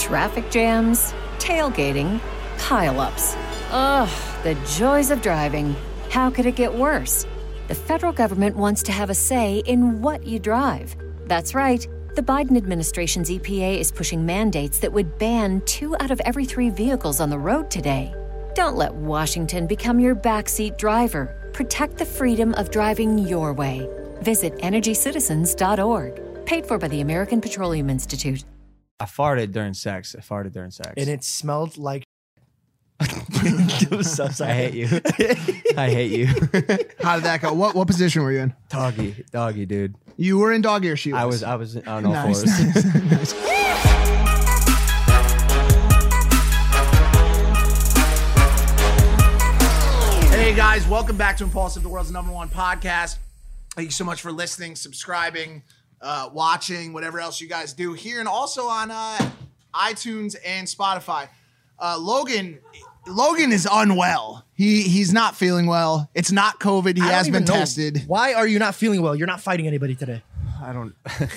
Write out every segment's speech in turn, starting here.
Traffic jams, tailgating, pile-ups. Ugh, the joys of driving. How could it get worse? The federal government wants to have a say in what you drive. That's right. The Biden administration's EPA is pushing mandates that would ban 2 out of every 3 vehicles on the road today. Don't let Washington become your backseat driver. Protect the freedom of driving your way. Visit EnergyCitizens.org. Paid for by the American Petroleum Institute. I farted during sex. And it smelled like It was so sad. I hate you. I hate you. How did that go? What position were you in? Doggy, dude. You were in doggy or she was? I was on all Nice, fours. nice. Hey guys, welcome back to Impulsive, the world's #1 podcast. Thank you so much for listening, subscribing, watching, whatever else you guys do here, and also on iTunes and Spotify. Logan is unwell. He's not feeling well. It's not COVID. He has been tested. Why are you not feeling well? You're not fighting anybody today. I don't.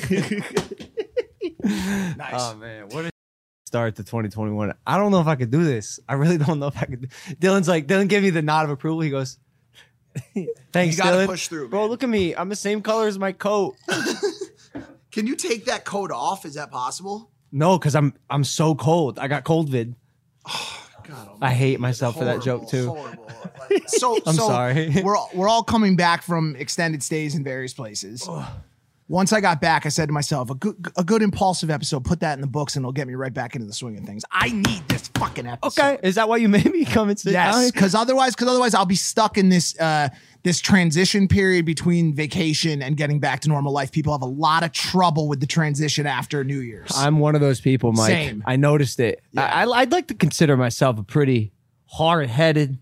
Nice. Oh man, what a start to 2021. I don't know if I could do this. I really don't know if I could. Dylan gave me the nod of approval. He goes, "Thanks, You gotta Dylan." push through, Bro, man. look at me. I'm the same color as my coat. Can you take that coat off? Is that possible? No, because I'm so cold. I got cold vid. God, I hate myself for that joke too. Horrible. So I'm sorry. We're all coming back from extended stays in various places. Once I got back, I said to myself, a good impulsive episode, put that in the books and it'll get me right back into the swing of things. I need this fucking episode. Okay, is that why you made me come and sit down? Yes, because otherwise I'll be stuck in this this transition period between vacation and getting back to normal life. People have a lot of trouble with the transition after New Year's. I'm one of those people, Mike. Same. I noticed it. Yeah. I'd like to consider myself a pretty hard-headed,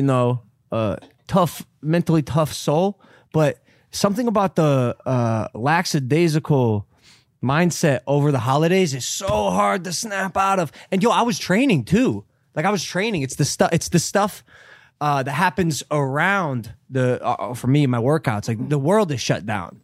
mentally tough soul, but something about the lackadaisical mindset over the holidays is so hard to snap out of. And I was training too. It's the stuff that happens around for me, my workouts. Like the world is shut down.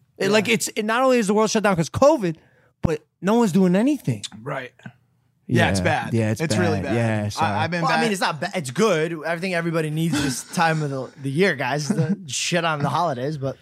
Not only is the world shut down because COVID, but no one's doing anything. Right. Yeah, it's bad. Yeah, it's bad. really bad. Yeah, sorry. I've been Well, bad. I mean, it's not bad. It's good. I think everybody needs this time of the year, guys. The shit on the holidays, but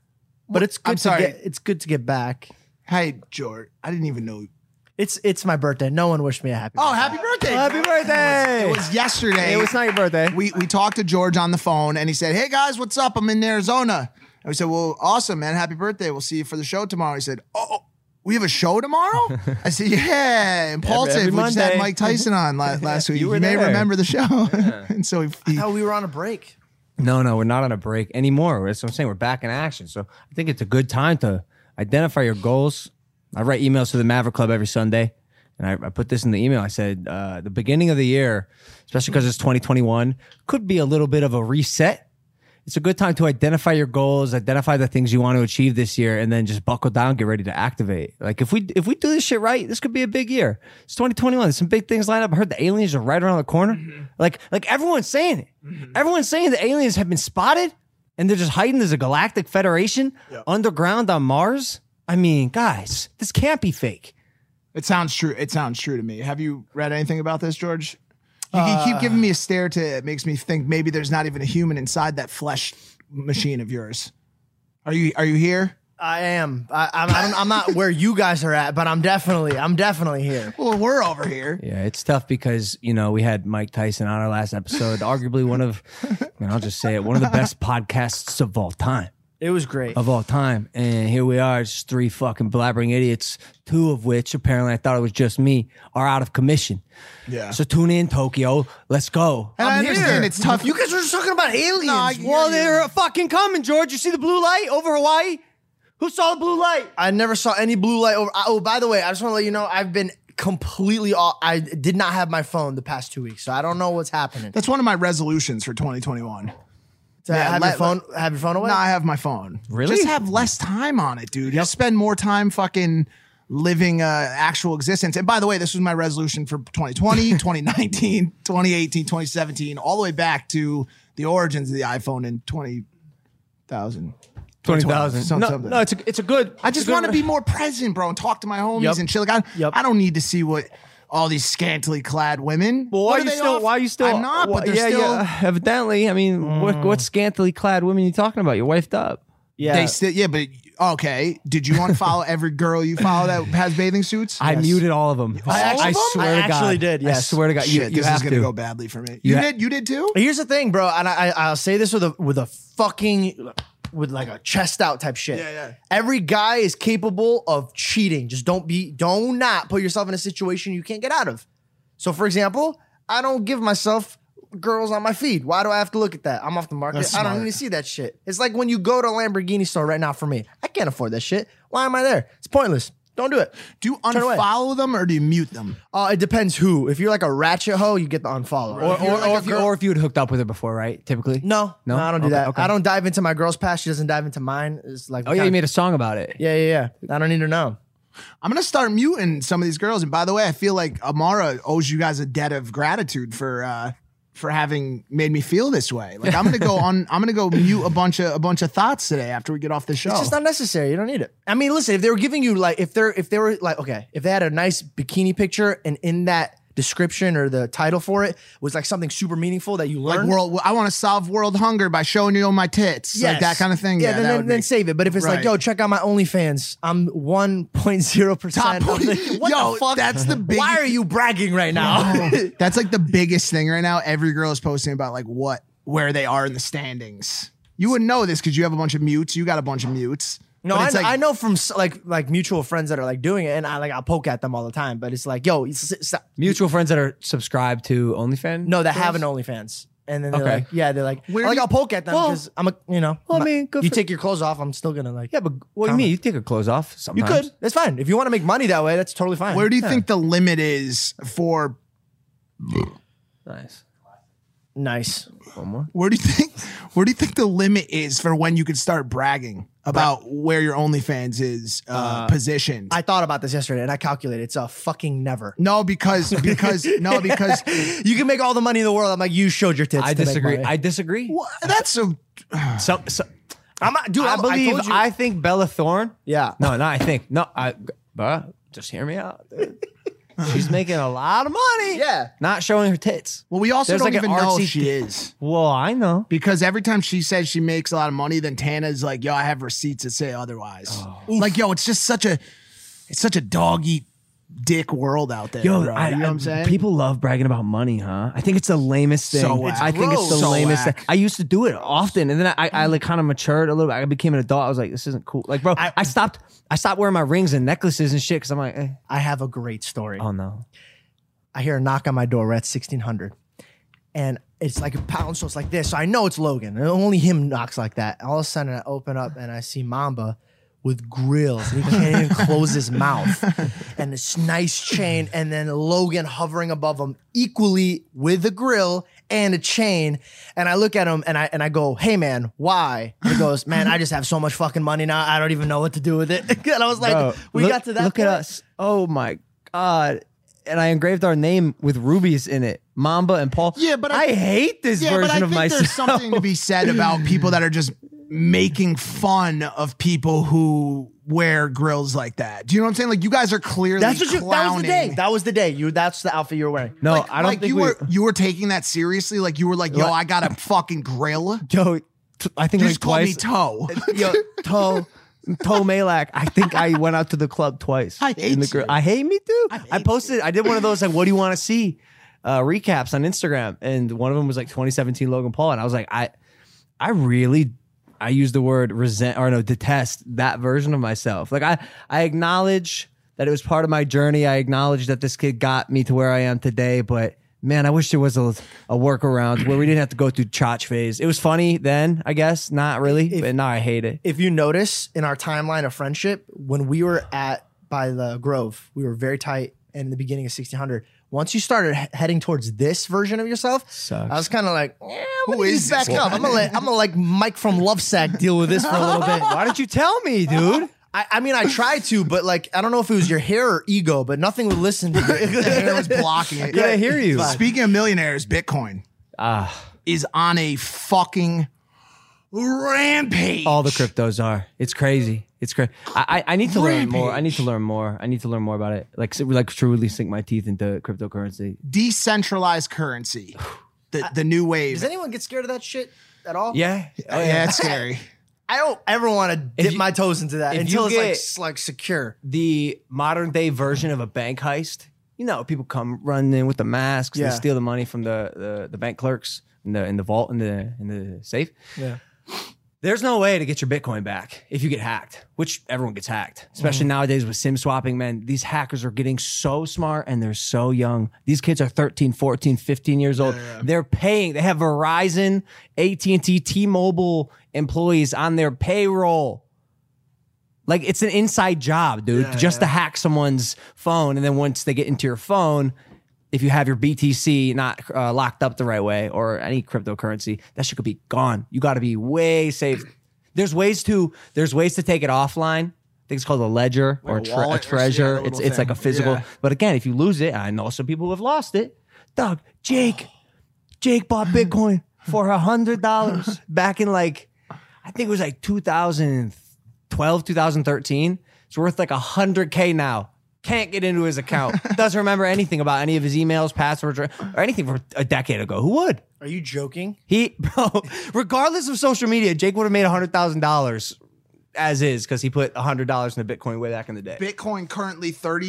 it's good. I'm sorry. It's good to get back. Hey, George, I didn't even know. It's my birthday. No one wished me a happy birthday. Oh, happy birthday. Happy birthday. It was yesterday. It was not your birthday. We talked to George on the phone and he said, "Hey guys, what's up? I'm in Arizona." And we said, "Well, awesome, man. Happy birthday. We'll see you for the show tomorrow." He said, "Oh, we have a show tomorrow?" I said, "Yeah, Impulsive. Every We just had Monday. Mike Tyson on last week. You were may there. remember the show." And so I thought we were on a break. No, we're not on a break anymore. That's what I'm saying. We're back in action. So I think it's a good time to identify your goals. I write emails to the Maverick Club every Sunday. And I put this in the email. I said, the beginning of the year, especially because it's 2021, could be a little bit of a reset. It's a good time to identify your goals, identify the things you want to achieve this year, and then just buckle down, get ready to activate. Like if we do this shit right, this could be a big year. It's 2021. There's some big things lined up. I heard the aliens are right around the corner. Mm-hmm. Like everyone's saying it. Mm-hmm. Everyone's saying the aliens have been spotted and they're just hiding. There's a galactic federation underground on Mars. I mean, guys, this can't be fake. It sounds true. It sounds true to me. Have you read anything about this, George? You keep giving me a stare it makes me think maybe there's not even a human inside that flesh machine of yours. Are you here? I am. I'm not where you guys are at, but I'm definitely here. Well, we're over here. Yeah, it's tough because, we had Mike Tyson on our last episode, arguably one of the best podcasts of all time. It was great. Of all time. And here we are, just 3 fucking blabbering idiots, 2 of which, apparently I thought it was just me, are out of commission. Yeah. So tune in, Tokyo. Let's go. And I I'm understand here. it's tough. You guys were just talking about aliens. No, I- Well, they're fucking coming, George. You see the blue light over Hawaii? Who saw the blue light? I never saw any blue light over. Oh, by the way, I just want to let you know I've been completely off. I did not have my phone the past 2 weeks, so I don't know what's happening. That's one of my resolutions for 2021. Have your phone away? No, I have my phone. Really? Just have less time on it, dude. Just spend more time fucking living actual existence. And by the way, this was my resolution for 2020, 2019, 2018, 2017, all the way back to the origins of the iPhone in 20,000. 20,000. Something. No, it's a good. I just want to be more present, bro, and talk to my homies Yep. and shit. Like, I don't need to see what all these scantily clad women. Well, What are they off- why are you still? I'm not, but they're yeah, still. yeah, evidently. I mean, what scantily clad women are you talking about? You're wifed up. Yeah. They still, yeah, but okay. Did you unfollow every girl you follow that has bathing suits? I muted all of them. I swear to God. actually did, yes. I swear to God. Shit, you this have is gonna to go badly for me. You You ha- did. You did too. Here's the thing, bro, and I'll say this with a fucking with like a chest out type shit. Yeah. Every guy is capable of cheating. Just do not put yourself in a situation you can't get out of. So, for example, I don't give myself girls on my feed. Why do I have to look at that? I'm off the market. That's I don't smart. even see that shit. It's like when you go to a Lamborghini store right now for me. I can't afford that shit. Why am I there? It's pointless. Don't do it. Do you Turn away. unfollow them or do you mute them? It depends who. If you're like a ratchet hoe, you get the unfollow. or if you had hooked up with her before, right? Typically. No, I don't do Okay, that. okay. I don't dive into my girl's past. She doesn't dive into mine. It's like, Oh yeah, you made a song about it. yeah. I don't need to know. I'm gonna start muting some of these girls. And by the way, I feel like Amara owes you guys a debt of gratitude for having made me feel this way. Like I'm gonna go on. I'm gonna go mute a bunch of thoughts today after we get off the show. It's just not necessary. You don't need it. I mean, listen, if they were giving you like, if they were like, okay, if they had a nice bikini picture and in that description or the title for it was like something super meaningful that you like learned. I want to solve world hunger by showing you my tits, like that kind of thing. Yeah, that would then make- save it. But if it's like, Right. yo, check out my OnlyFans. I'm 1.0%. Top of the- point. what Yo, the fuck? that's the biggest- Why are you bragging right now? That's like the biggest thing right now. Every girl is posting about like where they are in the standings. You wouldn't know this because you have a bunch of mutes. You got a bunch of mutes. No, But it's like- I know from like mutual friends that are like doing it, and I'll poke at them all the time. But it's like, yo, stop. Mutual friends that are subscribed to OnlyFans. No, that have an OnlyFans. And then they're Okay. like, yeah, they're like, Where do you- I'll poke at them Well- because I'm a, Well, I mean, good you for- take your clothes off, I'm still gonna like, Yeah, but what do you mean? You take your clothes off you sometimes. could. That's fine. If you want to make money that way, that's totally fine. Where do you think the limit is for? Nice. Nice. One more. Where do you think the limit is for when you could start bragging about where your OnlyFans is positioned? I thought about this yesterday and I calculated it's a fucking never. No, because You can make all the money in the world. I'm like, you showed your tits. I to make disagree. money. I disagree. that's so. So, I'm not, dude. I believe. told you. I think Bella Thorne. Yeah. No, I think. No, but just hear me out. Dude. She's making a lot of money. Yeah. Not showing her tits. Well, we also There's don't like an even know artsy if she is. Well, I know. Because every time she says she makes a lot of money, then Tana's like, yo, I have receipts that say otherwise. Oh. Like, yo, it's just such a dog eat dick world out there. Yo, bro. You know what I'm saying? People love bragging about money, huh? I think it's the lamest thing. So whack. I think it's the Gross. So lamest whack. thing. I used to do it often, and then I like kind of matured a little bit. I became an adult. I was like, this isn't cool. Like, bro, I stopped wearing my rings and necklaces and shit because I'm like, I have a great story. oh no. I hear a knock on my door. We're at 1600. And it's like a pound, so it's like this. So I know it's Logan. And only him knocks like that. All of a sudden, I open up and I see Mamba with grills. And he can't even close his mouth. And this nice chain. And then Logan hovering above him equally with a grill and a chain. And I look at him and I go, hey, man, why? And he goes, man, I just have so much fucking money now. I don't even know what to do with it. And I was like, Bro, we got to that Look point. at us. Oh my God. And I engraved our name with rubies in it. Mamba and Paul. Yeah, but I hate this Yeah, but version I of think myself. there's something to be said about people that are just making fun of people who wear grills like that. Do you know what I'm saying? Like, you guys are clearly That's what clowning. that was the day. That was the day. That's the outfit you were wearing. No, Like, I don't like think you were taking that seriously. Like, you were like, yo, I got a fucking grill. Yo, I think You like just called me twice. Toe. Yo, Toe Malak. I think I went out to the club twice. I hate in the you. I hate me too. hate I posted. I did one of those like, what do you want to see? Recaps on Instagram, and one of them was like 2017 Logan Paul, and I was like, I used the word detest that version of myself. Like I acknowledge that it was part of my journey. I acknowledge that this kid got me to where I am today, but man, I wish there was a workaround where we didn't have to go through chotch phase. It was funny then, I guess. Not really, but now I hate it. If you notice in our timeline of friendship, when we were by the Grove, we were very tight. And in the beginning of 1600, once you started heading towards this version of yourself, Sucks. I was kind of like, Who is back this up? I'm gonna let Mike from Lovesack deal with this for a little bit. Why didn't you tell me, dude? I mean, I tried to, but like, I don't know if it was your hair or ego, but nothing would listen to The you. hair was blocking it. Yeah, I hear you. Speaking of millionaires, Bitcoin is on a fucking rampage. All the cryptos are. It's crazy. It's crazy. I need to learn more. I Rampage. need to learn more. I need to learn more about it. Like truly sink my teeth into cryptocurrency. Decentralized currency. The new wave. Does anyone get scared of that shit at all? Yeah. Oh, Yeah, it's scary. I don't ever want to dip you- my toes into that if until you it's like secure. The modern day version of a bank heist. You know, people come running in with the masks. Yeah. They steal the money from the bank clerks in the vault in the safe. Yeah. There's no way to get your Bitcoin back if you get hacked, which everyone gets hacked, especially nowadays with SIM swapping, man. These hackers are getting so smart and they're so young. These kids are 13, 14, 15 years old. They're paying. They have Verizon, AT&T, T-Mobile employees on their payroll. Like, it's an inside job, dude, just to hack someone's phone. And then once they get into your phone, if you have your BTC not locked up the right way or any cryptocurrency, that shit could be gone. You got to be way safe. There's ways to take it offline. I think it's called a ledger or Like a a wallet or- treasure. yeah, a it's little like a thing. physical. Yeah. But again, if you lose it, I know some people have lost it. Dog, Jake bought Bitcoin for $100 back in I think it was 2012, 2013. It's worth like $100K now. Can't get into his account. Doesn't remember anything about any of his emails, passwords, or anything from a decade ago. Who would? Are you joking? Bro, regardless of social media, Jake would have made $100,000 as is because he put $100 in the Bitcoin way back in the day. Bitcoin currently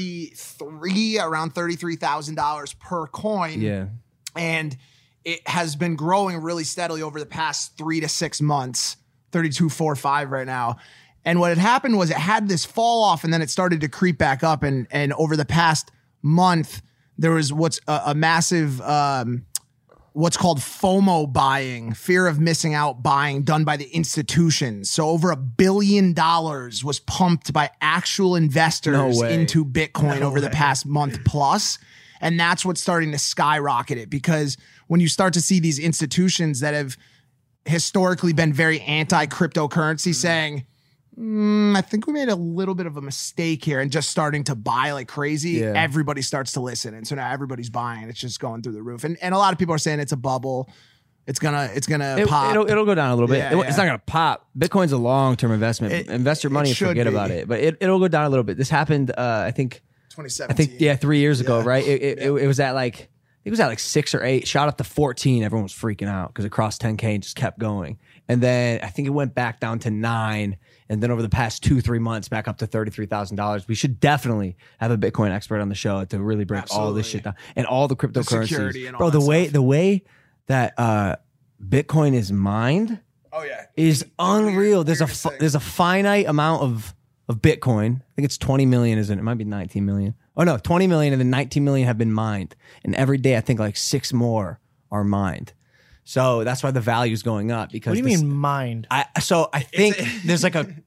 around $33,000 per coin. Yeah. And it has been growing really steadily over the past 3 to 6 months, 32.45 right now. And what had happened was it had this fall off and then it started to creep back up. And over the past month, there was what's a massive, what's called FOMO buying, fear of missing out buying done by the institutions. So over $1 billion was pumped by actual investors No way. into Bitcoin over the past month plus. And that's what's starting to skyrocket it, because when you start to see these institutions that have historically been very anti-cryptocurrency saying, I think we made a little bit of a mistake here, and just starting to buy like crazy, everybody starts to listen. And so now everybody's buying. It's just going through the roof. And a lot of people are saying it's a bubble. It's gonna pop. It'll go down a little bit. Yeah, It's not gonna pop. Bitcoin's a long-term investment. Invest your money and should forget be. about it. But it'll go down a little bit. This happened, I think 2017. 3 years ago, right? It was at it was at 6 or 8, shot up to 14. Everyone was freaking out because it crossed 10K and just kept going. And then I think it went back down to 9. And then over the past 2-3 months, back up to $33,000. We should definitely have a Bitcoin expert on the show to really break all this shit down and all the cryptocurrencies. security and all Bro, that the way that Bitcoin is mined is unreal. There's a finite amount of Bitcoin. I think it's 20 million, isn't it? It might be 19 million. Oh no, 20 million and then 19 million have been mined. And every day I think 6 more are mined. So that's why the value is going up, because What do you mean mind? I think there's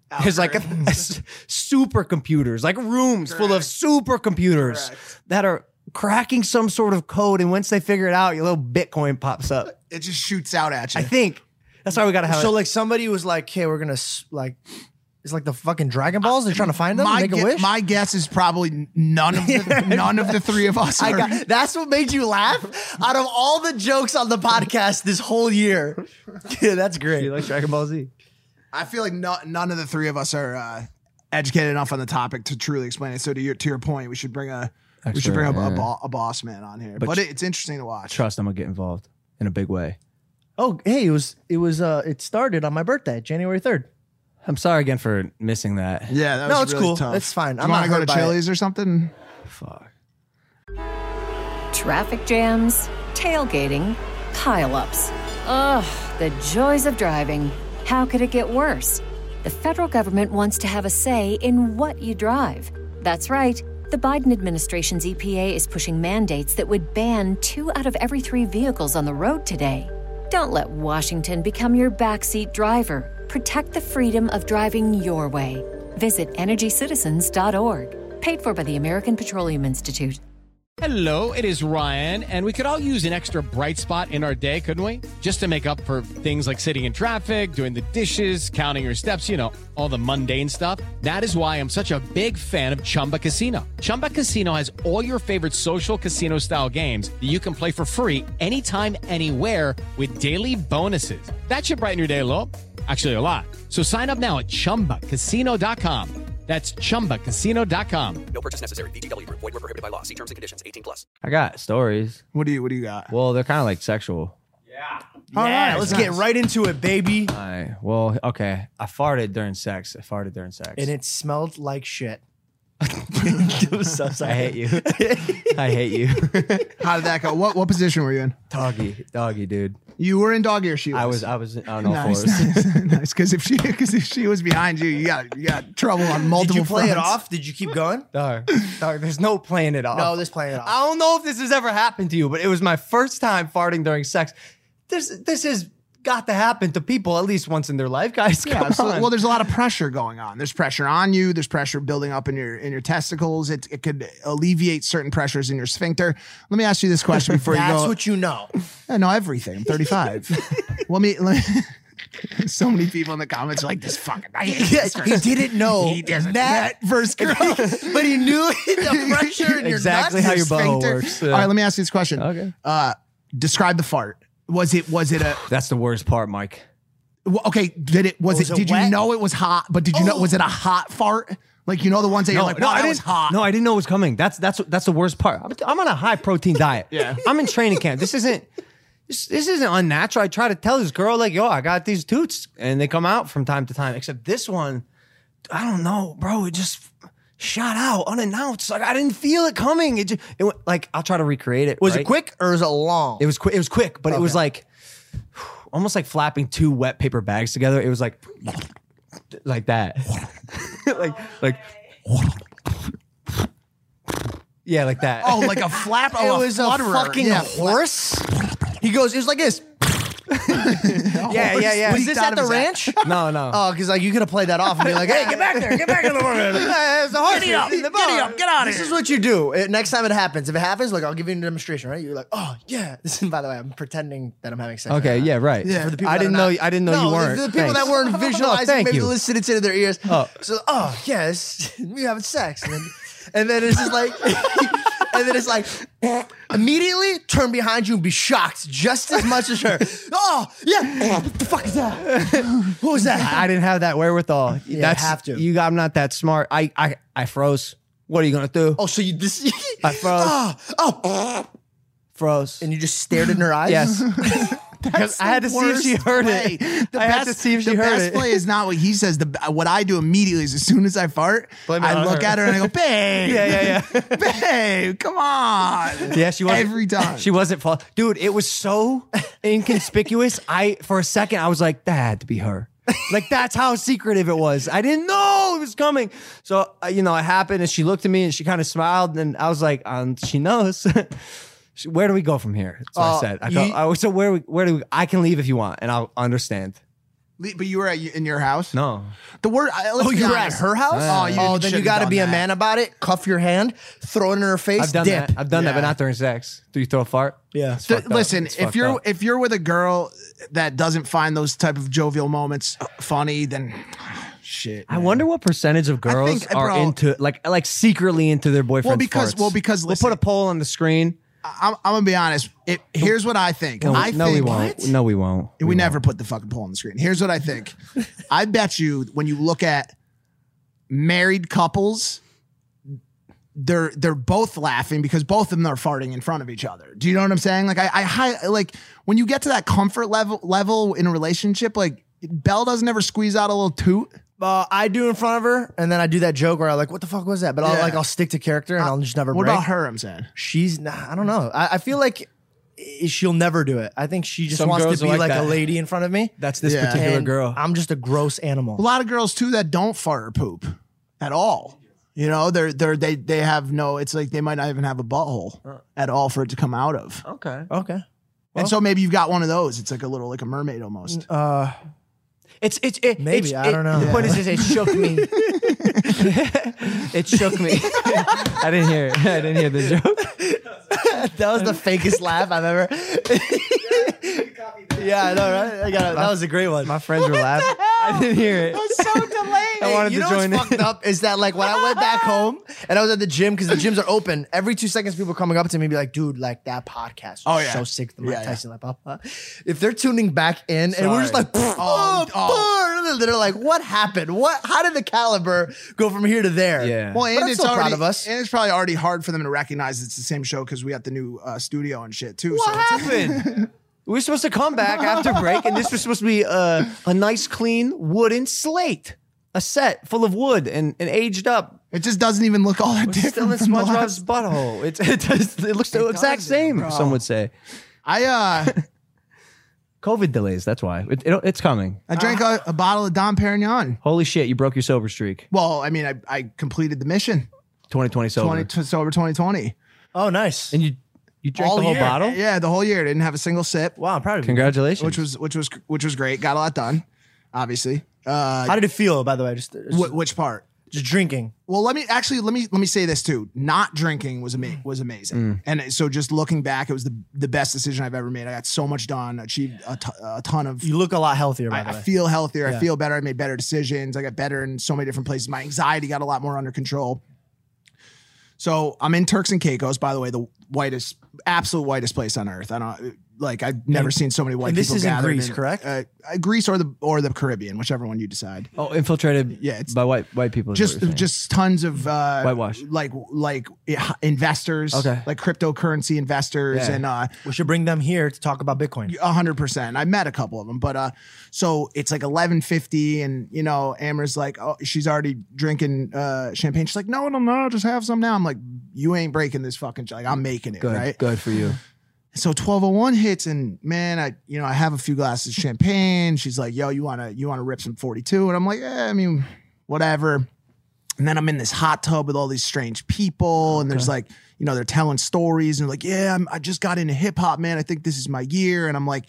supercomputers, like rooms full of supercomputers that are cracking some sort of code, and once they figure it out, your little Bitcoin pops up. It just shoots out at you. I think that's why we gotta have. So somebody was like, "Hey, we're gonna it's like the fucking Dragon Balls. They're trying to find them, and make a wish." My guess is probably none of the three of us. That's what made you laugh. Out of all the jokes on the podcast this whole year, yeah, that's great. you like Dragon Ball Z? I feel like none of the three of us are educated enough on the topic to truly explain it. So to your point, we should bring a boss man on here. But it's interesting to watch. Trust, I'm gonna get involved in a big way. Oh, hey, it started on my birthday, January 3rd. I'm sorry again for missing that. Yeah, that No, was it's really cool. tough. It's fine. Do I'm you want not to go hurt to by it. Chili's or something? Fuck. Traffic jams, tailgating, pileups. Ugh, the joys of driving. How could it get worse? The federal government wants to have a say in what you drive. That's right. The Biden administration's EPA is pushing mandates that would ban 2 out of every 3 vehicles on the road today. Don't let Washington become your backseat driver. Protect the freedom of driving your way. Visit EnergyCitizens.org. Paid for by the American Petroleum Institute. Hello, it is Ryan, and we could all use an extra bright spot in our day, couldn't we? Just to make up for things like sitting in traffic, doing the dishes, counting your steps, all the mundane stuff. That is why I'm such a big fan of Chumba Casino. Chumba Casino has all your favorite social casino-style games that you can play for free anytime, anywhere with daily bonuses. That should brighten your day a little. Actually, a lot. So sign up now at ChumbaCasino.com. That's ChumbaCasino.com. No purchase necessary. VGW Group. Void where prohibited by law. See terms and conditions. 18+. I got stories. What do you got? Well, they're kind of like sexual. All right, let's get right into it, baby. Okay. I farted during sex. And it smelled like shit. I'm so sorry. I hate you. I hate you. How did that go? What position were you in? Doggy, dude. You were in doggy or she was? I was on all Nice, fours. nice. Because if she was behind you, you got trouble on multiple. Did you play it fronts. off? Did you keep going? Dog, there's no playing it off. No, there's playing it off. I don't know if this has ever happened to you, but it was my first time farting during sex. This has got to happen to people at least once in their life, guys. Yeah, Come on. well, there's a lot of pressure going on. There's pressure on you. There's pressure building up in your testicles. It could alleviate certain pressures in your sphincter. Let me ask you this question before you go. That's what you know. I know everything. I'm 35. let me. So many people in the comments are like, this fucking. I hate this He didn't know He doesn't. that First girl. but he knew the pressure in your Exactly nuts. how your butthole Sphincter. works. All right, let me ask you this question. Okay. Describe the fart. Was it a? That's the worst part, Mike. Okay, did Was it Did you wet? know it was hot? But did you know? Was it a hot fart? Like the ones that you're like, wow, that was hot. No, I didn't know it was coming. That's the worst part. I'm on a high protein diet. Yeah. I'm in training camp. This isn't unnatural. I try to tell this girl like, yo, I got these toots, and they come out from time to time. Except this one, I don't know, bro. It just shot out unannounced. Like I didn't feel it coming. It went, like I'll try to recreate it. Was right? it quick or was it long? It was quick. It was quick, but it was like almost like flapping two wet paper bags together. It was like that, like yeah, like that. Oh, like a flap. It Oh, was a flutterer. fucking Yeah. horse. He goes, it was like this. yeah. Was this at the ranch? No. Oh, because like you could have played that off and be like, "Hey, get back there, get back in the morning." It's a horse. Giddy up, in the bar. giddy up, get out of here. This is what you do. Next time it happens, if it happens, look, I'll give you a demonstration. Right? You're like, "Oh yeah." This is, by the way, I'm pretending that I'm having sex. Okay, right now. yeah, right. Yeah. For the people I that didn't are know. not- I didn't know you weren't. The people Thanks. that weren't visualizing, thank maybe you. listening to their ears. Oh. So, yes, we having sex, and then it's just like, and then it's like, immediately turn behind you and be shocked just as much as her. Oh yeah, what the fuck is that? What was that? I didn't have that wherewithal. Yeah, have to. I'm not that smart. I froze. What are you gonna do? Oh, so you this? I froze. Oh, Froze. and you just stared in her eyes. Yes. Because I had to see if she heard it. I had to see if she the heard best it. play is not what he says. What I do immediately is as soon as I fart, Blame it I on look her. at her and I go, babe. Yeah. Babe, come on. Yeah, she wasn't. Every time. She wasn't. Dude, it was so inconspicuous. For a second, I was like, that had to be her. Like, that's how secretive it was. I didn't know it was coming. So, it happened, and she looked at me, and she kind of smiled, and I was like, she knows. Where do we go from here? That's what I said. So where do we? I can leave if you want, and I'll understand. But you were in your house? No. The word. Oh, you were at her house? You then you should've got to done be a that. man about it. Cuff your hand, throw it in her face. I've done dip. that. I've done that, but Yeah. not during sex. Do you throw a fart? Yeah. It's fucked up. Listen, It's if fucked you're up. if you're with a girl that doesn't find those type of jovial moments funny, then shit. I wonder what percentage of girls think, are bro- into like secretly into their boyfriend's because farts. listen, we'll put a poll on the screen. I'm gonna be honest. Here's what I think. No, I no, think we won't. No, we won't. We never put the fucking poll on the screen. Here's what I think. I bet you when you look at married couples, they're both laughing because both of them are farting in front of each other. Do you know what I'm saying? Like like when you get to that comfort level in a relationship, like Belle doesn't ever squeeze out a little toot. I do in front of her, and then I do that joke where I'm like, "What the fuck was that?" But I'll stick to character, and I'll just never. What break. about her? I'm saying She's I don't know. I feel like she'll never do it. I think she just Some wants girls to are be like like a that. lady in front of me. That's this Yeah. particular And girl. I'm just a gross animal. a lot of girls too that don't fart or poop at all. You know, they have no. It's like they might not even have a butthole at all for it to come out of. Okay. Okay. And so maybe you've got one of those. It's like like a mermaid almost. Maybe, I don't know. The point is, it shook me. It shook me. I didn't hear it. I didn't hear the joke. That was the fakest laugh I've ever. Yeah, I know, right? That was a great one. My friends were laughing. I didn't hear it. so delayed. I wanted you to know join what's in. fucked up is that like when I went back home and I was at the gym because the gyms are open, every 2 seconds people coming up to me and be like, dude, like that podcast was so sick. The Mike Tyson, like, Papa. If they're tuning back in and we're just like, they're like, what happened? How did the caliber go from here to there? Yeah. Well, But and I'm it's still already, proud of us. and it's probably already hard for them to recognize it's the same show because we got the new studio and shit too. What so it's- happened? We were supposed to come back after break, and this was supposed to be a nice, clean wooden slate, a set full of wood and aged up. It just doesn't even look all that We're different. still in from the SpongeBob's last- butthole. It looks the exact same. Some would say. COVID delays. That's why it's coming. I drank a bottle of Dom Perignon. Holy shit! You broke your sober streak. Well, I mean, I completed the mission. 2020 sober. Sober 2020. Oh, nice. And you drank All the whole year. bottle. Yeah, the whole year. Didn't have a single sip, Wow, I'm proud of you. Congratulations. which was great. Got a lot done, obviously. How did it feel, by the way? Just Which part? just drinking. Well, let me say this too. Not drinking was amazing, and so just looking back, it was the best decision I've ever made. I got so much done, achieved a ton of. You look a lot healthier, by the I way. feel healthier. Yeah. I feel better. I made better decisions. I got better in so many different places. My anxiety got a lot more under control. So I'm in Turks and Caicos, by the way, the absolute whitest place on earth. I've never seen so many white and people. this is in gathered Greece, correct? Greece or the Caribbean, whichever one you decide. Oh, infiltrated. Yeah, it's- by white people. is what you're saying. Just tons of Whitewash. like investors, Okay. like cryptocurrency investors, Yeah. and We should bring them here to talk about Bitcoin. 100%. I met a couple of them, but so it's like 11:50, and Amber's like, oh, she's already drinking champagne. She's like, no, just have some now. I'm like, you ain't breaking this fucking like I'm making it, good. right? Good for you. So 12:01 hits, and man, I have a few glasses of champagne. She's like, yo, you wanna rip some 42? And I'm like, I mean, whatever. And then I'm in this hot tub with all these strange people, and there's like, they're telling stories, and they're like, yeah, I just got into hip hop, man. I think this is my year. And I'm like,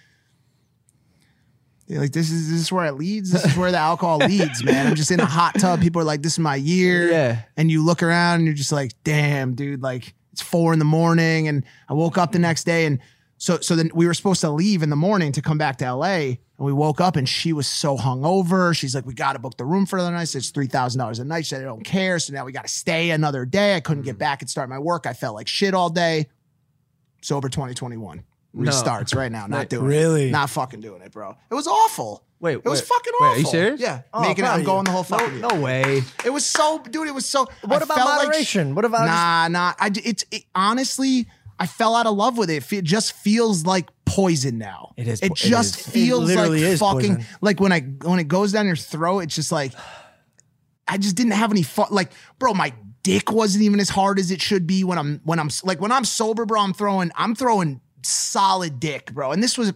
this is where it leads. This is where the alcohol leads, man. I'm just in a hot tub. People are like, this is my year. Yeah. And you look around and you're just like, damn, dude, like it's 4 a.m. and I woke up the next day. And so then we were supposed to leave in the morning to come back to LA, and we woke up and she was so hungover. She's like, we got to book the room for the night. I said, it's $3,000 a night. She said, I don't care. So now we got to stay another day. I couldn't get back and start my work. I felt like shit all day. Sober 2021. Restarts right now. Not doing really? it. Not fucking doing it, bro. It was awful. Wait, it was wait. fucking Wait, awful. are you serious? Yeah. Oh, Making it. proud I'm of going you. the whole fucking year. No way. It was so, dude. It was so. What I about felt like moderation? What about Nah. Honestly, I fell out of love with it. It just feels like poison now. It is. It It just is. feels It like literally is fucking poison. like when it goes down your throat. It's just like I just didn't have any fun. Like, bro, my dick wasn't even as hard as it should be when I'm sober, bro. I'm throwing solid dick, bro. And this was.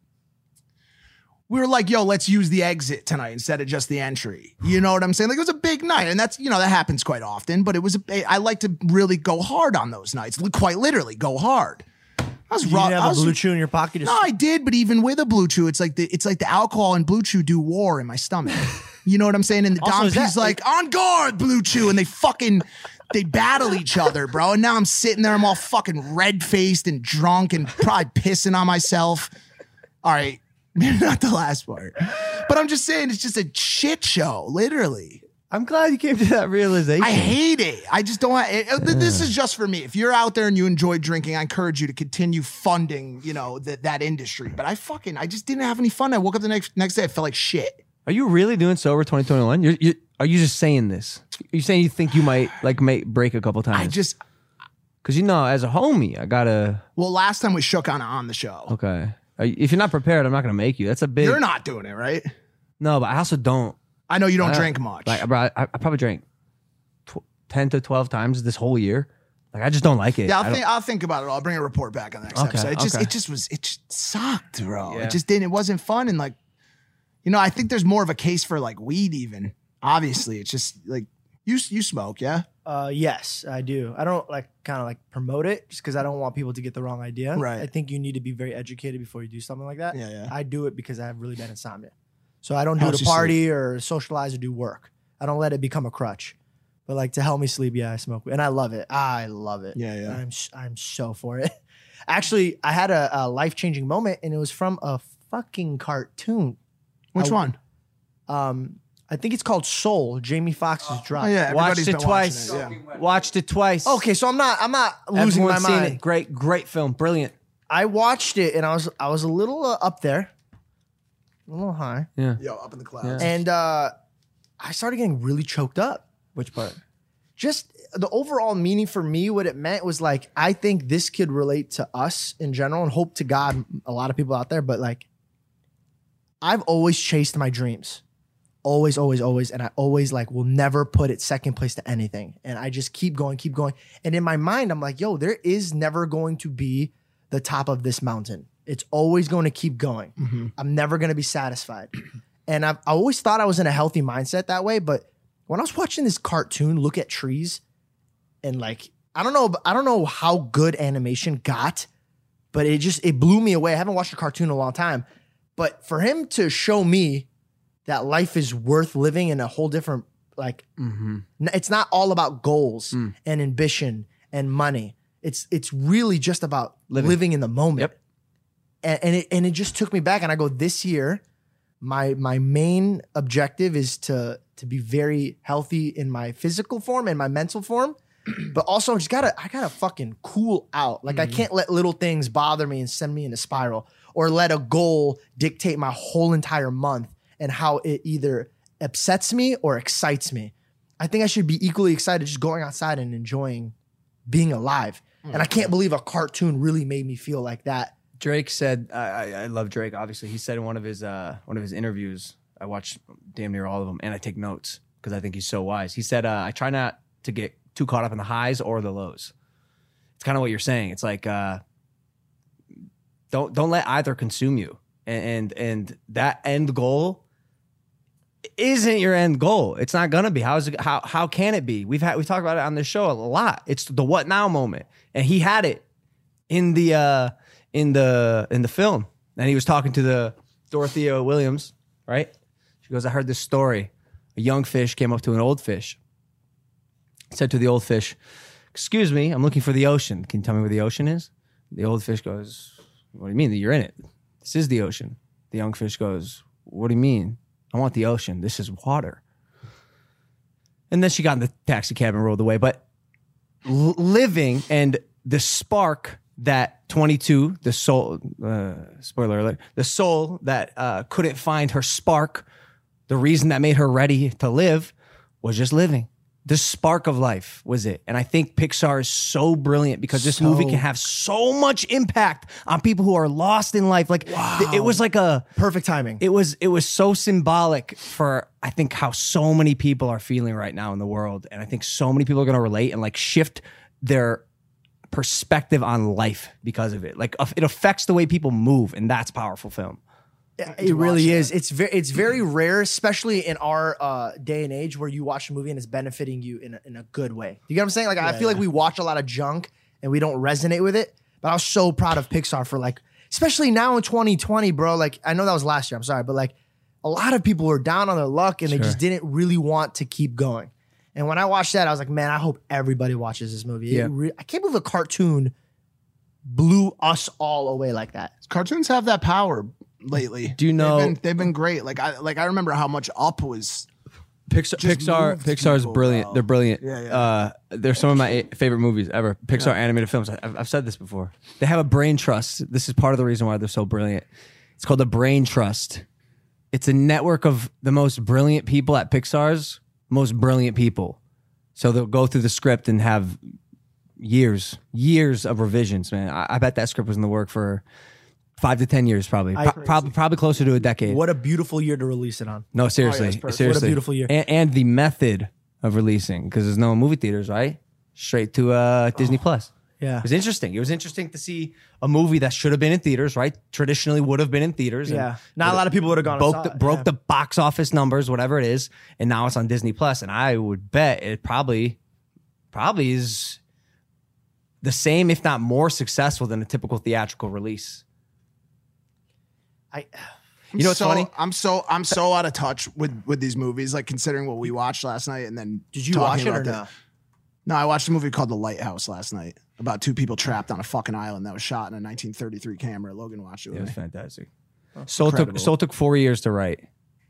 We were like, yo, let's use the exit tonight instead of just the entry. You know what I'm saying? Like, it was a big night, and that's, that happens quite often, but I like to really go hard on those nights. Quite literally go hard. I was You raw. didn't have a Blue Chew in your pocket? No, I did, but even with a Blue Chew, it's like the alcohol and Blue Chew do war in my stomach. You know what I'm saying? And Also, Dom is P's that- like, on guard, Blue Chew, and they battle each other, bro. And now I'm sitting there, I'm all fucking red-faced and drunk and probably pissing on myself. All right. Maybe not the last part. But I'm just saying it's just a shit show, literally. I'm glad you came to that realization. I hate it. I just don't. This is just for me. If you're out there and you enjoy drinking, I encourage you to continue funding, that industry. But I just didn't have any fun. I woke up the next day, I felt like shit. Are you really doing sober 2021? Are you just saying this? Are you saying you think you might break a couple times? Because as a homie, I gotta. Well, last time we shook on the show. Okay. If you're not prepared, I'm not gonna make you. That's a big. You're not doing it, right? No, but I also don't. I know you don't drink much. Like, bro, I probably drank 10 to 12 times this whole year. Like, I just don't like it. Yeah, I'll think about it. I'll bring a report back on the next Okay, episode. It okay. just sucked, bro. Yeah. It just didn't. It wasn't fun, and I think there's more of a case for like weed. Even obviously, it's just like you smoke, yeah. Yes, I do. I don't promote it just because I don't want people to get the wrong idea. Right. I think you need to be very educated before you do something like that. Yeah. I do it because I have really bad insomnia. So I don't do it Helps to you party or socialize or do work. I don't let it become a crutch. But to help me sleep, yeah, I smoke. And I love it. I love it. Yeah. I'm so for it. Actually, I had a life-changing moment, and it was from a fucking cartoon. Which one? I I think it's called Soul. Jamie Foxx's drop. Oh yeah, Watched everybody's it been twice. watching it, yeah. Watched it twice. Okay, so I'm not losing Everyone's my seen mind. it. Great film. Brilliant. I watched it and I was a little up there, a little high, Yeah. Yo, up in the clouds. and I started getting really choked up. Which part? Just the overall meaning for me, what it meant was like, I think this could relate to us in general, and hope to God a lot of people out there, but like, I've always chased my dreams. Always, always, always. And I always like will never put it second place to anything. And I just keep going. And in my mind, I'm like, yo, there is never going to be the top of this mountain. It's always going to keep going. I'm never going to be satisfied. And I always thought I was in a healthy mindset that way. But when I was watching this cartoon look at trees, and like, I don't know how good animation got, but it blew me away. I haven't watched a cartoon in a long time. But for him to show me that life is worth living in a whole different, like, it's not all about goals and ambition and money. It's really just about living in the moment. Yep. And it just took me back. And I go, this year, my main objective is to be very healthy in my physical form and my mental form. But also I gotta fucking cool out. Like I can't let little things bother me and send me in a spiral, or let a goal dictate my whole entire month and how it either upsets me or excites me. I think I should be equally excited just going outside and enjoying being alive. And I can't believe a cartoon really made me feel like that. Drake said, I love Drake, obviously. He said in one of his interviews, I watch damn near all of them, and I take notes because I think he's so wise. He said, I try not to get too caught up in the highs or the lows. It's kind of what you're saying. It's like, don't let either consume you. And that end goal isn't your end goal. It's not gonna be. How can it be? We've talked about it on this show a lot. It's the what now moment, and he had it in the film. And he was talking to the Dorothea Williams, right? She goes, I heard this story. A young fish came up to an old fish. Said to the old fish, excuse me, I'm looking for the ocean. Can you tell me where the ocean is? The old fish goes, what do you mean? You're in it. This is the ocean. The young fish goes, what do you mean? I want the ocean. This is water. And then she got in the taxi cab and rolled away. But living and the spark that 22, the soul, spoiler alert, the soul that couldn't find her spark, the reason that made her ready to live was just living. The spark of life was it. And I think Pixar is so brilliant because this movie can have so much impact on people who are lost in life. Like it was like a Perfect timing. it was so symbolic for I think how so many people are feeling right now in the world. And I think so many people are going to relate and like shift their perspective on life because of it. Like it affects the way people move, and that's powerful film. It really is. It's very rare, especially in our day and age, where you watch a movie and it's benefiting you in a good way. You get what I'm saying? Like I feel like we watch a lot of junk and we don't resonate with it. But I was so proud of Pixar for like, especially now in 2020, bro. Like I know that was last year. I'm sorry, but like a lot of people were down on their luck and they just didn't really want to keep going. And when I watched that, I was like, man, I hope everybody watches this movie. Yeah. I can't believe a cartoon blew us all away like that. Cartoons have that power lately. Do you know they've been great? Like I remember how much Up was. Pixar's people, brilliant. bro. They're brilliant. Yeah. They're some of my favorite movies ever. Pixar animated films. I've said this before. They have a brain trust. This is part of the reason why they're so brilliant. It's called the Brain Trust. It's a network of the most brilliant people at Pixar's most brilliant people. So they'll go through the script and have years of revisions, man. I bet that script was in the work for 5 to 10 years, probably. Probably closer to a decade. What a beautiful year to release it on. No, seriously. it's perfect. Seriously. What a beautiful year. And the method of releasing, because there's no movie theaters, right? Straight to Disney Plus. Yeah. It was interesting. It was interesting to see a movie that should have been in theaters, right? Traditionally would have been in theaters. and Yeah. Not a lot of people would have gone and saw it. broke the box office numbers, whatever it is, and now it's on Disney Plus. And I would bet it probably is the same, if not more successful than a typical theatrical release. You know what's funny? I'm so out of touch with these movies. Like considering what we watched last night, and then Did you talking watch it about or the- no? No, I watched a movie called The Lighthouse last night about two people trapped on a fucking island that was shot in a 1933 camera. Logan watched it with It was me. fantastic. Soul incredible. took 4 years to write.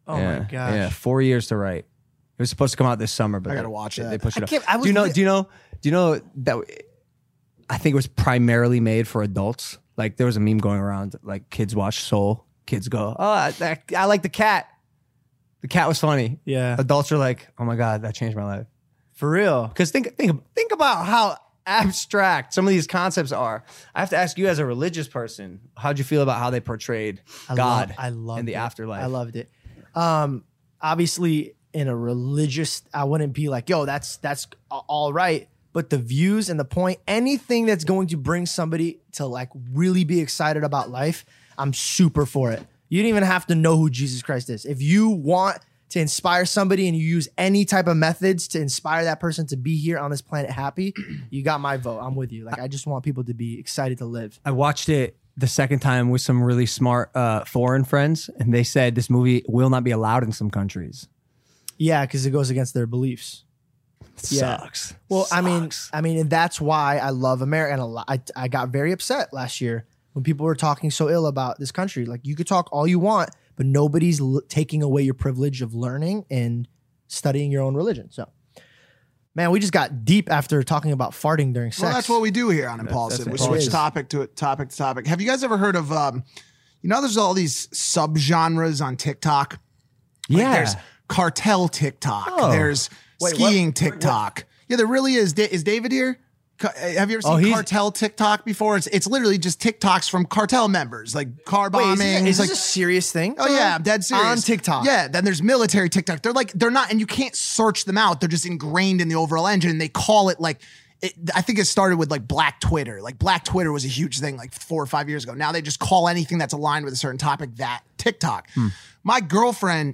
Oh yeah. my gosh. Yeah, 4 years to write. It was supposed to come out this summer, but I gotta watch it. They pushed it up. can't- I was do li- you know that I think it was primarily made for adults. Like there was a meme going around, like kids watch Soul. Kids go, oh, I like the cat. The cat was funny. Yeah. Adults are like, oh my God, that changed my life. For real. Because think about how abstract some of these concepts are. I have to ask you, as a religious person, how'd you feel about how they portrall God I loved and the it. afterlife? I loved it. Obviously, in a religious, I wouldn't be like, yo, that's all right. But the views and the point, anything that's going to bring somebody to like really be excited about life, I'm super for it. You don't even have to know who Jesus Christ is. If you want to inspire somebody and you use any type of methods to inspire that person to be here on this planet happy, you got my vote. I'm with you. Like, I just want people to be excited to live. I watched it the second time with some really smart foreign friends, and they said this movie will not be allowed in some countries. Yeah, because it goes against their beliefs. Yeah. Sucks. Well, Sucks. I mean, and that's why I love America. And a lot, I got very upset last year when people were talking so ill about this country. Like, you could talk all you want, but nobody's taking away your privilege of learning and studying your own religion. So, man, we just got deep after talking about farting during sex. Well, that's what we do here on Impulsive. We what it switch is. topic to topic. Have you guys ever heard of, there's all these subgenres on TikTok? Like, Yeah. there's cartel TikTok. Oh. There's Wait, skiing what? TikTok. Yeah, there really is. Is David here? Have you ever seen he's- cartel TikTok before? It's literally just TikToks from cartel members, like car Wait, bombings. is like, this a serious thing? oh yeah, I'm dead serious. On TikTok. Yeah, then there's military TikTok. They're not, and you can't search them out. They're just ingrained in the overall engine. And they call it like, I think it started with like Black Twitter. Like Black Twitter was a huge thing like 4 or 5 years ago. Now they just call anything that's aligned with a certain topic that TikTok. My girlfriend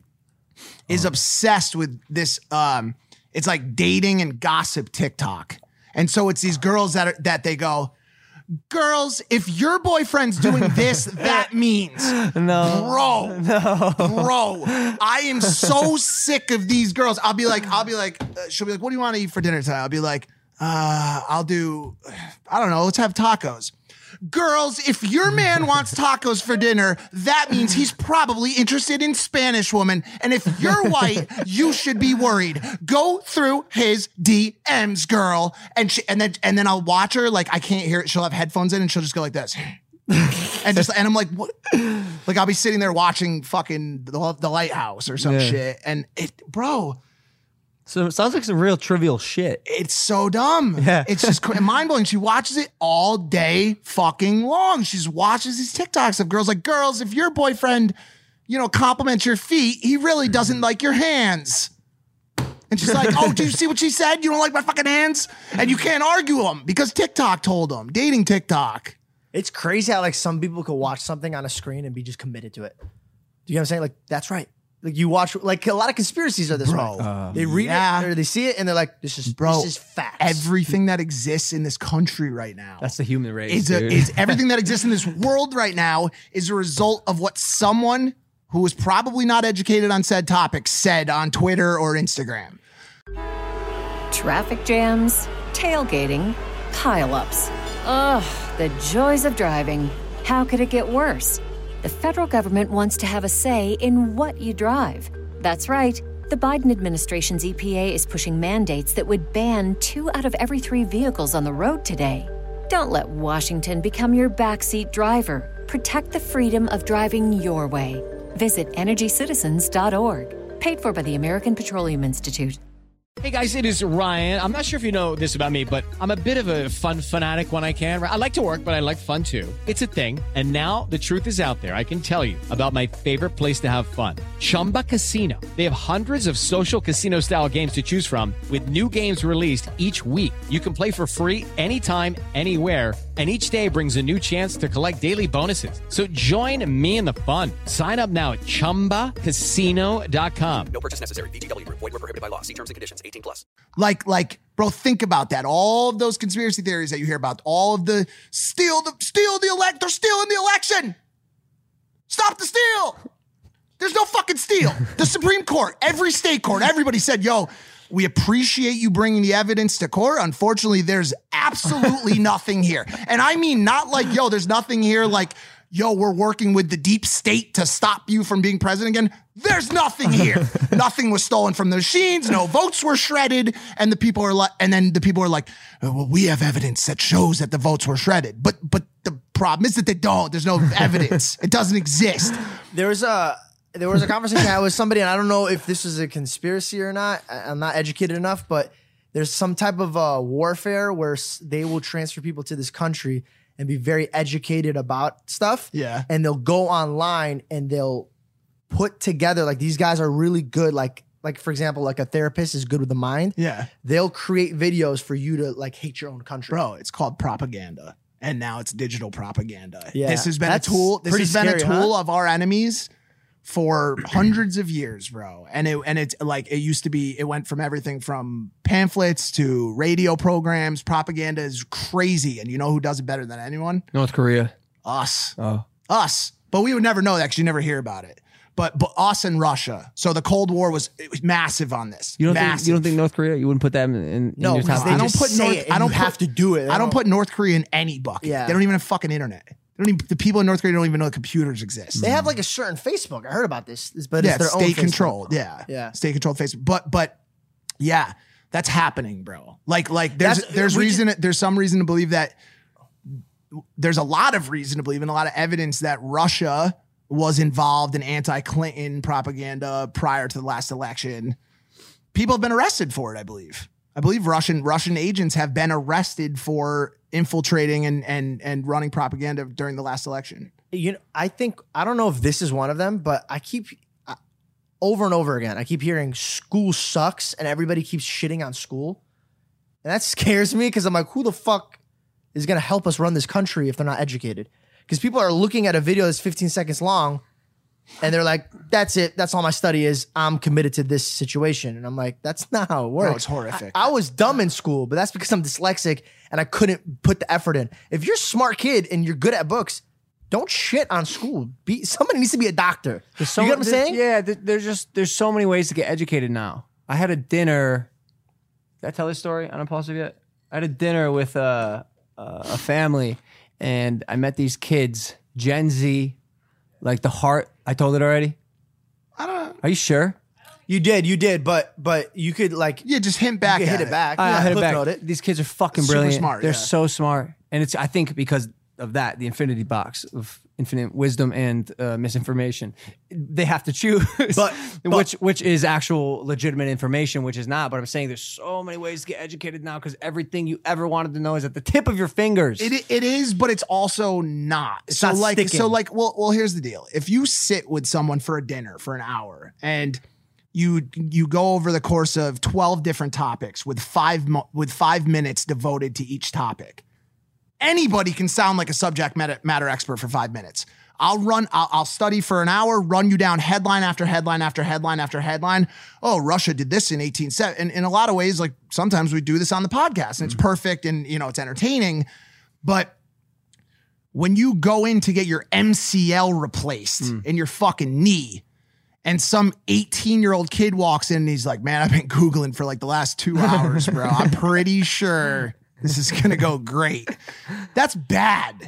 is obsessed with this. It's like dating and gossip TikTok. And so it's these girls that they go, girls, if your boyfriend's doing this, that means bro, I am so sick of these girls. I'll be like, she'll be like, what do you want to eat for dinner tonight? I'll be like, I don't know, let's have tacos. Girls, if your man wants tacos for dinner, that means he's probably interested in Spanish woman. And if you're white, you should be worried. Go through his DMs, girl. And then I'll watch her. Like, I can't hear it. She'll have headphones in and she'll just go like this. and I'm like, what? Like, I'll be sitting there watching fucking the Lighthouse or some shit. And bro. So it sounds like some real trivial shit. It's so dumb. Yeah. It's just mind blowing. She watches it all day fucking long. She just watches these TikToks of girls like, girls, if your boyfriend, compliments your feet, he really doesn't like your hands. And she's like, oh, do you see what she said? You don't like my fucking hands? And you can't argue them because TikTok told them. Dating TikTok. It's crazy how like some people could watch something on a screen and be just committed to it. Do you know what I'm saying? Like, that's right. Like, you watch, like, a lot of conspiracies are this way. They read it or they see it and they're like, this is facts. Everything that exists in this country right now. That's the human race. Is everything that exists in this world right now is a result of what someone who was probably not educated on said topic said on Twitter or Instagram. Traffic jams, tailgating, pileups. Ugh, the joys of driving. How could it get worse? The federal government wants to have a say in what you drive. That's right. The Biden administration's EPA is pushing mandates that would ban 2 out of every 3 vehicles on the road today. Don't let Washington become your backseat driver. Protect the freedom of driving your way. Visit EnergyCitizens.org. Paid for by the American Petroleum Institute. Hey guys, it is Ryan. I'm not sure if you know this about me, but I'm a bit of a fun fanatic when I can. I like to work, but I like fun too. It's a thing. And now the truth is out there. I can tell you about my favorite place to have fun. Chumba Casino. They have hundreds of social casino style games to choose from with new games released each week. You can play for free anytime, anywhere. And each day brings a new chance to collect daily bonuses. So join me in the fun. Sign up now at ChumbaCasino.com. No purchase necessary. VGW Group. Void where prohibited by law. See terms and conditions. 18+. Like, bro, think about that. All of those conspiracy theories that you hear about, all of the steal the elect, they're stealing the election. Stop the steal. There's no fucking steal. The Supreme Court, every state court, everybody said, yo, we appreciate you bringing the evidence to court. Unfortunately, there's absolutely nothing here. And I mean, not like, yo, there's nothing here like yo, we're working with the deep state to stop you from being president again. There's nothing here. Nothing was stolen from the machines. No votes were shredded. And the people are like, well, we have evidence that shows that the votes were shredded. But the problem is that they don't. There's no evidence. It doesn't exist. There was a conversation I had with somebody, and I don't know if this is a conspiracy or not. I'm not educated enough, but there's some type of warfare where they will transfer people to this country and be very educated about stuff. Yeah. And they'll go online and they'll put together, like, these guys are really good. Like for example, like a therapist is good with the mind. Yeah. They'll create videos for you to like hate your own country. Bro, it's called propaganda. And now it's digital propaganda. Yeah. This has been a That's tool. This pretty has been a scary, tool huh? of our enemies for hundreds of years, bro. And it's like, it used to be, it went from everything from pamphlets to radio programs. Propaganda is crazy. And you know who does it better than anyone? North Korea. Us. Oh. Us. But we would never know that because you never hear about it. But us and Russia. So the Cold War was massive on this. You massive. don't think North Korea? You wouldn't put them in No, your because top they five? just say it and you have to do it. I don't put North Korea in any bucket. Yeah. They don't even have fucking internet. The people in North Korea don't even know computers exist. They have like a certain Facebook. I heard about this, but Yeah, it's their own state Facebook. controlled. Yeah. Yeah. State controlled Facebook. But yeah, that's happening, bro. Like there's some reason to believe that there's a lot of reason to believe and a lot of evidence that Russia was involved in anti-Clinton propaganda prior to the last election. People have been arrested for it, I believe. I believe Russian agents have been arrested for infiltrating and running propaganda during the last election. You know, I don't know if this is one of them, but I keep over and over again, I keep hearing school sucks and everybody keeps shitting on school. And that scares me because I'm like, who the fuck is going to help us run this country if they're not educated? Because people are looking at a video that's 15 seconds long and they're like, that's it. That's all my study is. I'm committed to this situation. And I'm like, that's not how it works. Bro, it's horrific. I was dumb in school, but that's because I'm dyslexic and I couldn't put the effort in. If you're a smart kid and you're good at books, don't shit on school. Somebody needs to be a doctor. You get what I'm saying? Yeah, there's so many ways to get educated now. I had a dinner. Did I tell this story on Impulsive yet? I had a dinner with a family, and I met these kids, Gen Z, like the heart. I told it already. I don't know. Are you sure? You did, but you could like Just hint back. you could at hit it back. I hit it Cliff back. note it. These kids are fucking Super brilliant. smart, They're yeah. so smart, and I think because of that, the infinity box of infinite wisdom and misinformation, they have to choose But- which is actual legitimate information, which is not. But I'm saying there's so many ways to get educated now because everything you ever wanted to know is at the tip of your fingers. It is, but it's also not. It's not sticking. Well, here's the deal. If you sit with someone for a dinner for an hour and you go over the course of 12 different topics with 5 minutes devoted to each topic, anybody can sound like a subject matter expert for 5 minutes. I'll study for an hour, run you down headline after headline after headline after headline. Oh, Russia did this in 1870. And in a lot of ways, like sometimes we do this on the podcast and it's perfect and it's entertaining. But when you go in to get your MCL replaced in your fucking knee and some 18-year-old kid walks in and he's like, man, I've been Googling for like the last 2 hours, bro. I'm pretty sure this is going to go great. That's bad.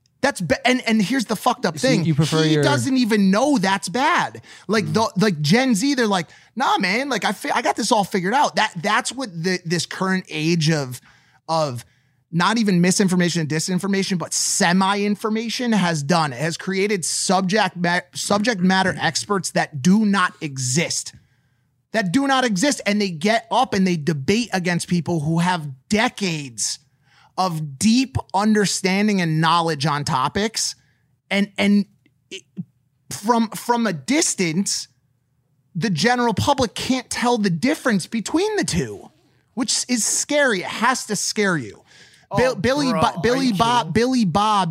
And here's the fucked up thing. you prefer he your- doesn't even know that's bad. Like like Gen Z, they're like, nah, man, like I got this all figured out. That's what this current age of not even misinformation and disinformation, but semi-information has done. It has created subject matter experts that do not exist. And they get up and they debate against people who have decades of deep understanding and knowledge on topics. And from a distance, the general public can't tell the difference between the two, which is scary. It has to scare you. Billy Bob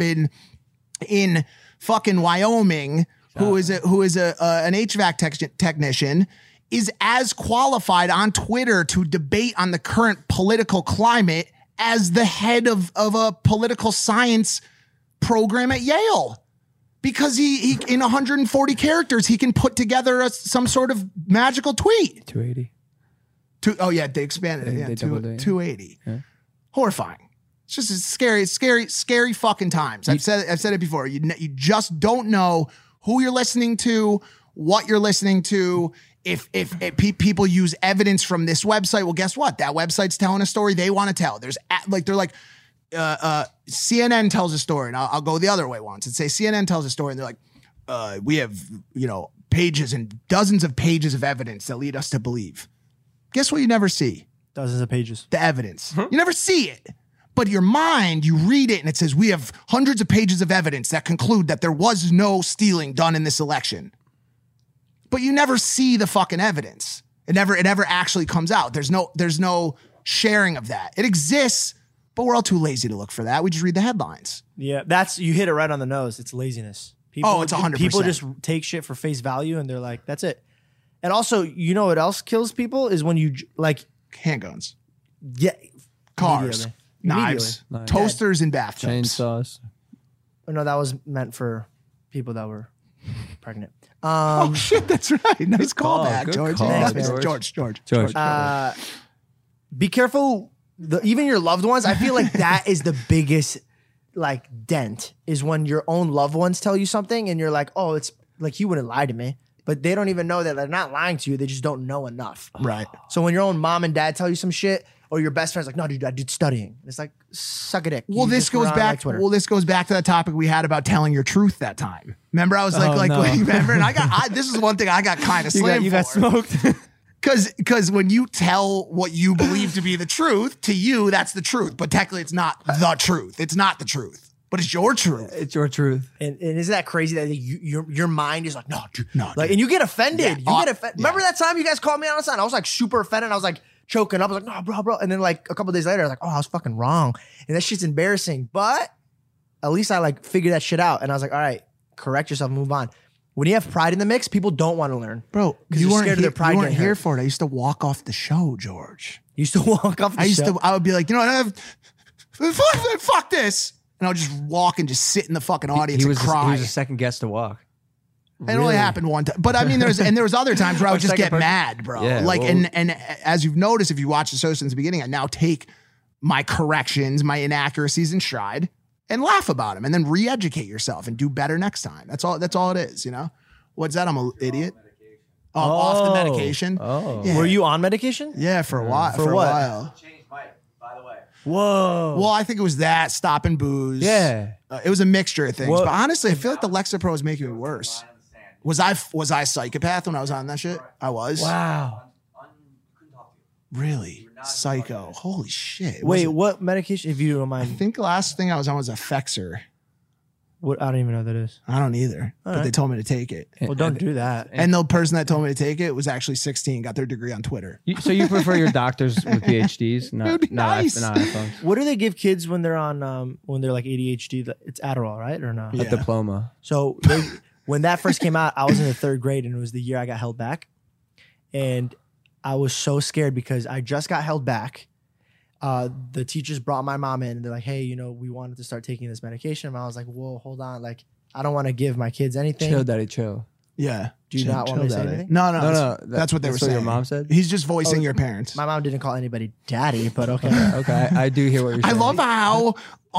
in fucking Wyoming, who is an HVAC technician, is as qualified on Twitter to debate on the current political climate as the head of a political science program at Yale. Because he in 140 characters, he can put together some sort of magical tweet. 280. Oh yeah, they expanded it. Yeah, they doubled it, yeah. 280. Yeah. Horrifying. It's just scary fucking times. I've said it before. You just don't know who you're listening to, what you're listening to. If people use evidence from this website, well, guess what? That website's telling a story they want to tell. CNN tells a story, and I'll go the other way once and say CNN tells a story, and they're like, we have, pages and dozens of pages of evidence that lead us to believe. Guess what you never see? Dozens of pages. The evidence. You never see it. But your mind, you read it and it says, we have hundreds of pages of evidence that conclude that there was no stealing done in this election. But you never see the fucking evidence. It never actually comes out. There's no sharing of that. It exists, but we're all too lazy to look for that. We just read the headlines. Yeah, you hit it right on the nose. It's laziness. It's 100%. People just take shit for face value and they're like, that's it. And also, you know what else kills people is when you like handguns, Immediately. cars, knives, toasters, and bathtubs, chainsaws. No, that was meant for people that were pregnant. Oh shit, that's right. Nice callback, Good George. call. Thanks, man. George. Be careful. Even your loved ones. I feel like that is the biggest dent is when your own loved ones tell you something and you're like, oh, it's like he wouldn't lie to me. But they don't even know that they're not lying to you. They just don't know enough. Right. So when your own mom and dad tell you some shit, or your best friend's like, no, dude, I did studying. It's like, suck a dick. Well, this goes back to that topic we had about telling your truth that time. Remember, I was remember? And this is one thing I got kind of slammed for. You got smoked. Because when you tell what you believe to be the truth, to you, that's the truth. But technically, it's not the truth. It's not the truth. But it's your truth. It's your truth. And isn't that crazy that your mind is like, no, dude. No, and you get offended. Yeah. You get offended. Remember that time you guys called me on the side? I was like super offended. I was like choking up. I was like, no, bro. And then like a couple days later, I was like, oh, I was fucking wrong. And that shit's embarrassing. But at least I like figured that shit out. And I was like, all right, correct yourself and move on. When you have pride in the mix, people don't want to learn. Bro, you weren't scared of their pride. You weren't here for it. I used to walk off the show, George. You used to walk off the show? I would be like, fuck this. And I'll just walk and just sit in the fucking audience and cry. He was the second guest to walk. It only happened one time. But I mean, there was other times where I would just get mad, bro. Yeah, and as you've noticed, if you watch the show since the beginning, I now take my corrections, my inaccuracies in stride and laugh about them and then re-educate yourself and do better next time. That's all it is, What's that? I'm an idiot. Off the medication. Oh. Yeah. Were you on medication? Yeah, for a while. For what? a while. Whoa. Well, I think it was that, stopping booze. Yeah. It was a mixture of things. What? But honestly, I feel like the Lexapro was making me worse. Was I a psychopath when I was on that shit? I was. Wow. Really? Psycho. Holy shit. Wait, what medication, if you don't I mind? think the last thing I was on was Effexor. What? I don't even know what that is. I don't either, but they told me to take it. Well, don't do that. And the person that told me to take it was actually 16, got their degree on Twitter. So you prefer your doctors with PhDs, It would be nice. not iPhones? What do they give kids when they're on when they're like ADHD? It's Adderall, right? Or no? Yeah. A diploma. So when that first came out, I was in the 3rd grade and it was the year I got held back. And I was so scared because I just got held back. The teachers brought my mom in and they're like, hey, we wanted to start taking this medication. And I was like, whoa, hold on. Like, I don't want to give my kids anything. Chill, daddy, chill. Yeah. Do you not want me to say anything? No. That's what they were saying. Your mom said? He's just voicing your parents. My mom didn't call anybody daddy, but okay. Okay, I do hear what you're I saying. love how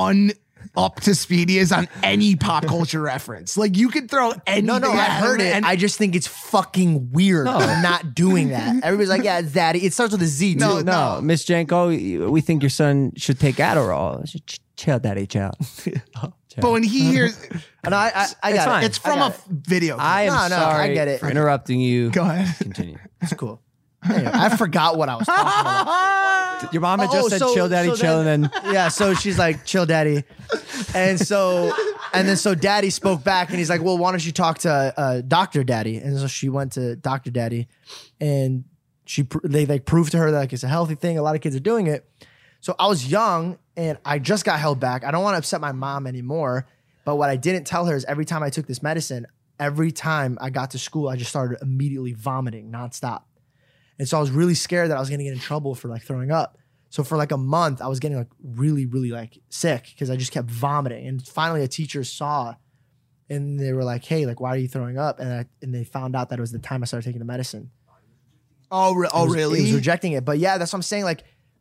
up to speed he is on any pop culture reference. Like you could throw anything. No, I heard it. And I just think it's fucking weird. I'm not doing that. Everybody's like, yeah, it's daddy. It starts with a Z too. No, Miss Janko, we think your son should take Adderall. Chill, daddy, chill. but when he hears, And I got fine. it. it's from a video. I am No, sorry I get it. for interrupting you. Go ahead. Continue. It's cool. Anyway, I forgot what I was talking about. Your mom had just said chill, daddy, chill, and then Yeah, so she's like, chill, daddy. And then daddy spoke back and he's like, well, why don't you talk to Dr. Daddy? And so she went to Dr. Daddy and they proved to her that it's a healthy thing. A lot of kids are doing it. So I was young and I just got held back. I don't want to upset my mom anymore. But what I didn't tell her is every time I took this medicine, every time I got to school, I just started immediately vomiting nonstop. And so I was really scared that I was going to get in trouble for throwing up. So for a month, I was getting really, really sick because I just kept vomiting. And finally a teacher saw and they were like, hey, why are you throwing up? And they found out that it was the time I started taking the medicine. Oh, really? It was rejecting it. But yeah, that's what I'm saying.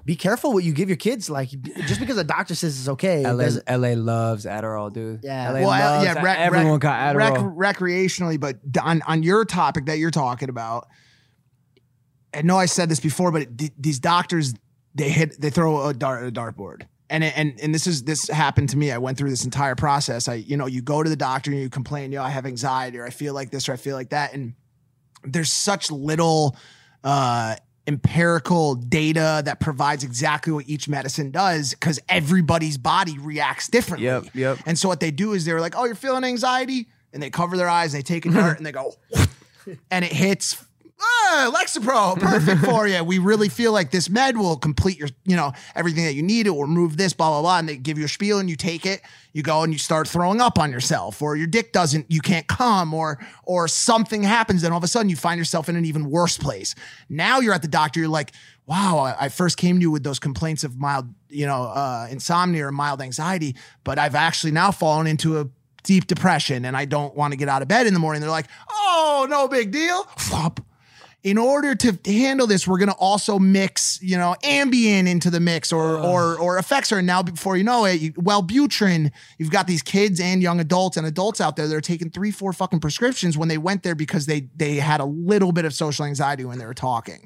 be careful what you give your kids. Like, just because a doctor says it's okay. LA loves Adderall, dude. Yeah. LA Well, loves, everyone got Adderall. Recreationally, but on your topic that you're talking about, I know I said this before, but these doctors, they throw a dartboard. And this happened to me. I went through this entire process. You go to the doctor and you complain, I have anxiety, or I feel like this, or I feel like that. And there's such little empirical data that provides exactly what each medicine does, because everybody's body reacts differently. Yep. And so what they do is they're like, oh, you're feeling anxiety? And they cover their eyes, they take a dart and they go, and it hits Lexapro, perfect for you. We really feel like this med will complete your, everything that you need. It will remove this, blah, blah, blah. And they give you a spiel and you take it, you go and you start throwing up on yourself, or your dick you can't come, or something happens. Then all of a sudden you find yourself in an even worse place. Now you're at the doctor. You're like, wow, I first came to you with those complaints of mild, insomnia or mild anxiety, but I've actually now fallen into a deep depression and I don't want to get out of bed in the morning. They're like, oh, no big deal. Flop. In order to handle this, we're going to also mix, Ambien into the mix or Effexor. And now before you know it, Wellbutrin, you've got these kids and young adults and adults out there that are taking 3-4 fucking prescriptions when they went there because they had a little bit of social anxiety when they were talking.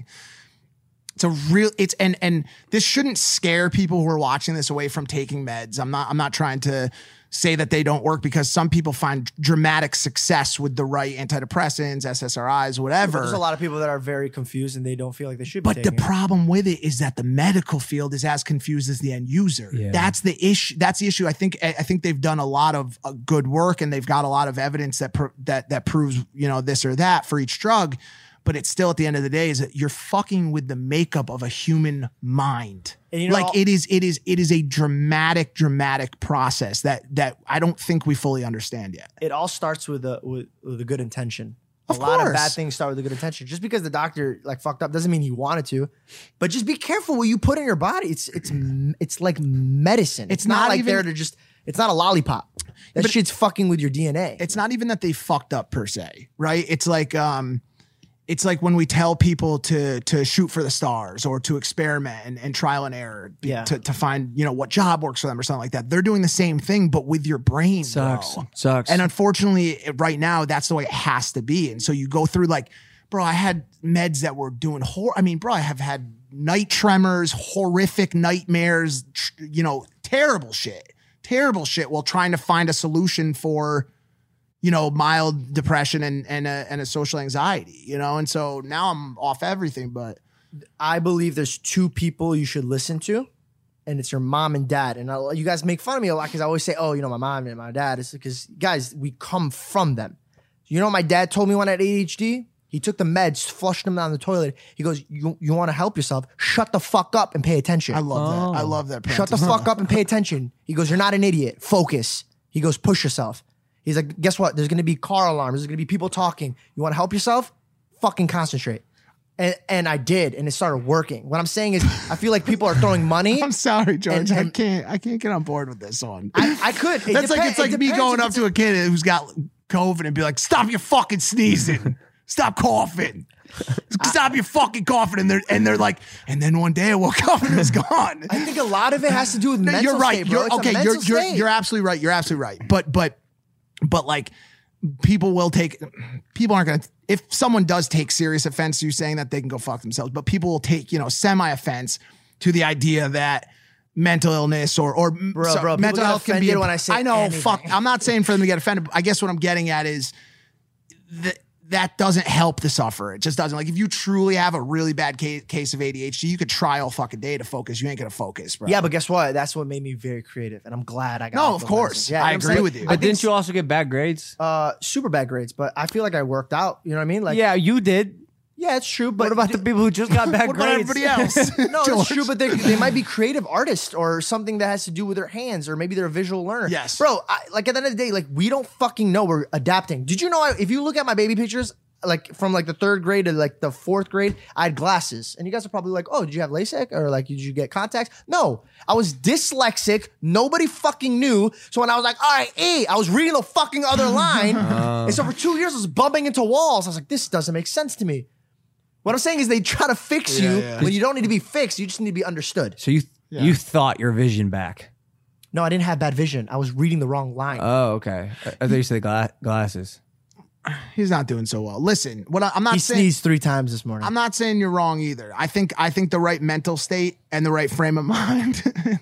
And this shouldn't scare people who are watching this away from taking meds. I'm not trying to say that they don't work, because some people find dramatic success with the right antidepressants, SSRIs, whatever. There's a lot of people that are very confused and they don't feel like they should be But the problem with it is that the medical field is as confused as the end user. Yeah. That's the issue. That's the issue. I think they've done a lot of good work and they've got a lot of evidence that proves, this or that for each drug. But it's still, at the end of the day, is that you're fucking with the makeup of a human mind. And it is a dramatic process that I don't think we fully understand yet. It all starts with a good intention. Of a lot course. of bad things start with a good intention. Just because the doctor fucked up doesn't mean he wanted to. But just be careful what you put in your body. It's like medicine. It's not like they're to just. It's not a lollipop. That shit's fucking with your DNA. It's not even that they fucked up per se, right? It's like when we tell people to shoot for the stars or to experiment and trial and error to find, what job works for them or something like that. They're doing the same thing, but with your brain. Sucks. And unfortunately, right now, that's the way it has to be. And so you go through bro, I had meds that were doing I have had night tremors, horrific nightmares, terrible shit while trying to find a solution for mild depression and a social anxiety, and so now I'm off everything. But I believe there's two people you should listen to, and it's your mom and dad. And you guys make fun of me a lot because I always say, oh, my mom and my dad. It's because, guys, we come from them. My dad told me when I had ADHD, he took the meds, flushed them down the toilet. He goes, you want to help yourself? Shut the fuck up and pay attention. I love that. I love that. Shut the fuck up and pay attention. He goes, you're not an idiot. Focus. He goes, push yourself. He's like, guess what? There's going to be car alarms. There's going to be people talking. You want to help yourself? Fucking concentrate. And I did, and it started working. What I'm saying is, I feel like people are throwing money. I'm sorry, George. I can't get on board with this one. I could. It's like me going up to a kid who's got COVID and be like, stop your fucking sneezing. Stop coughing. Stop your fucking coughing. And they're like, and then one day I woke up and it was gone. I think a lot of it has to do with mental you're right. state, bro. You're absolutely right. You're absolutely right. But people aren't going to, if someone does take serious offense to you saying that, they can go fuck themselves. But people will take, semi offense to the idea that mental illness or mental health can be when I say I know, anything. fuck. I'm not saying for them to get offended. I guess what I'm getting at is that doesn't help the sufferer. It just doesn't. Like, if you truly have a really bad case of ADHD, you could try all fucking day to focus. You ain't gonna focus, bro. Yeah, but guess what? That's what made me very creative, and I'm glad I got. No, of course, yeah, I agree with you. But didn't you also get bad grades? Super bad grades, but I feel like I worked out. You know what I mean? Like, yeah, you did. Yeah, it's true. But what about the people who just got bad what grades? about everybody else? No, it's true, but they might be creative artists or something that has to do with their hands, or maybe they're a visual learner. Yes, bro. At the end of the day, we don't fucking know. We're adapting. Did you know? If you look at my baby pictures, from the 3rd grade to the 4th grade, I had glasses, and you guys are probably like, "Oh, did you have LASIK or did you get contacts?" No, I was dyslexic. Nobody fucking knew. So when I was like, "All right, I was reading the fucking other line," and so for 2 years I was bumping into walls. I was like, "This doesn't make sense to me." What I'm saying is they try to fix you when you don't need to be fixed. You just need to be understood. So you thought your vision back. No, I didn't have bad vision. I was reading the wrong line. Oh, okay. I thought you said glasses. He's not doing so well. Listen, I'm not he saying sneezed 3 times this morning. I'm not saying you're wrong either. I think the right mental state and the right frame of mind,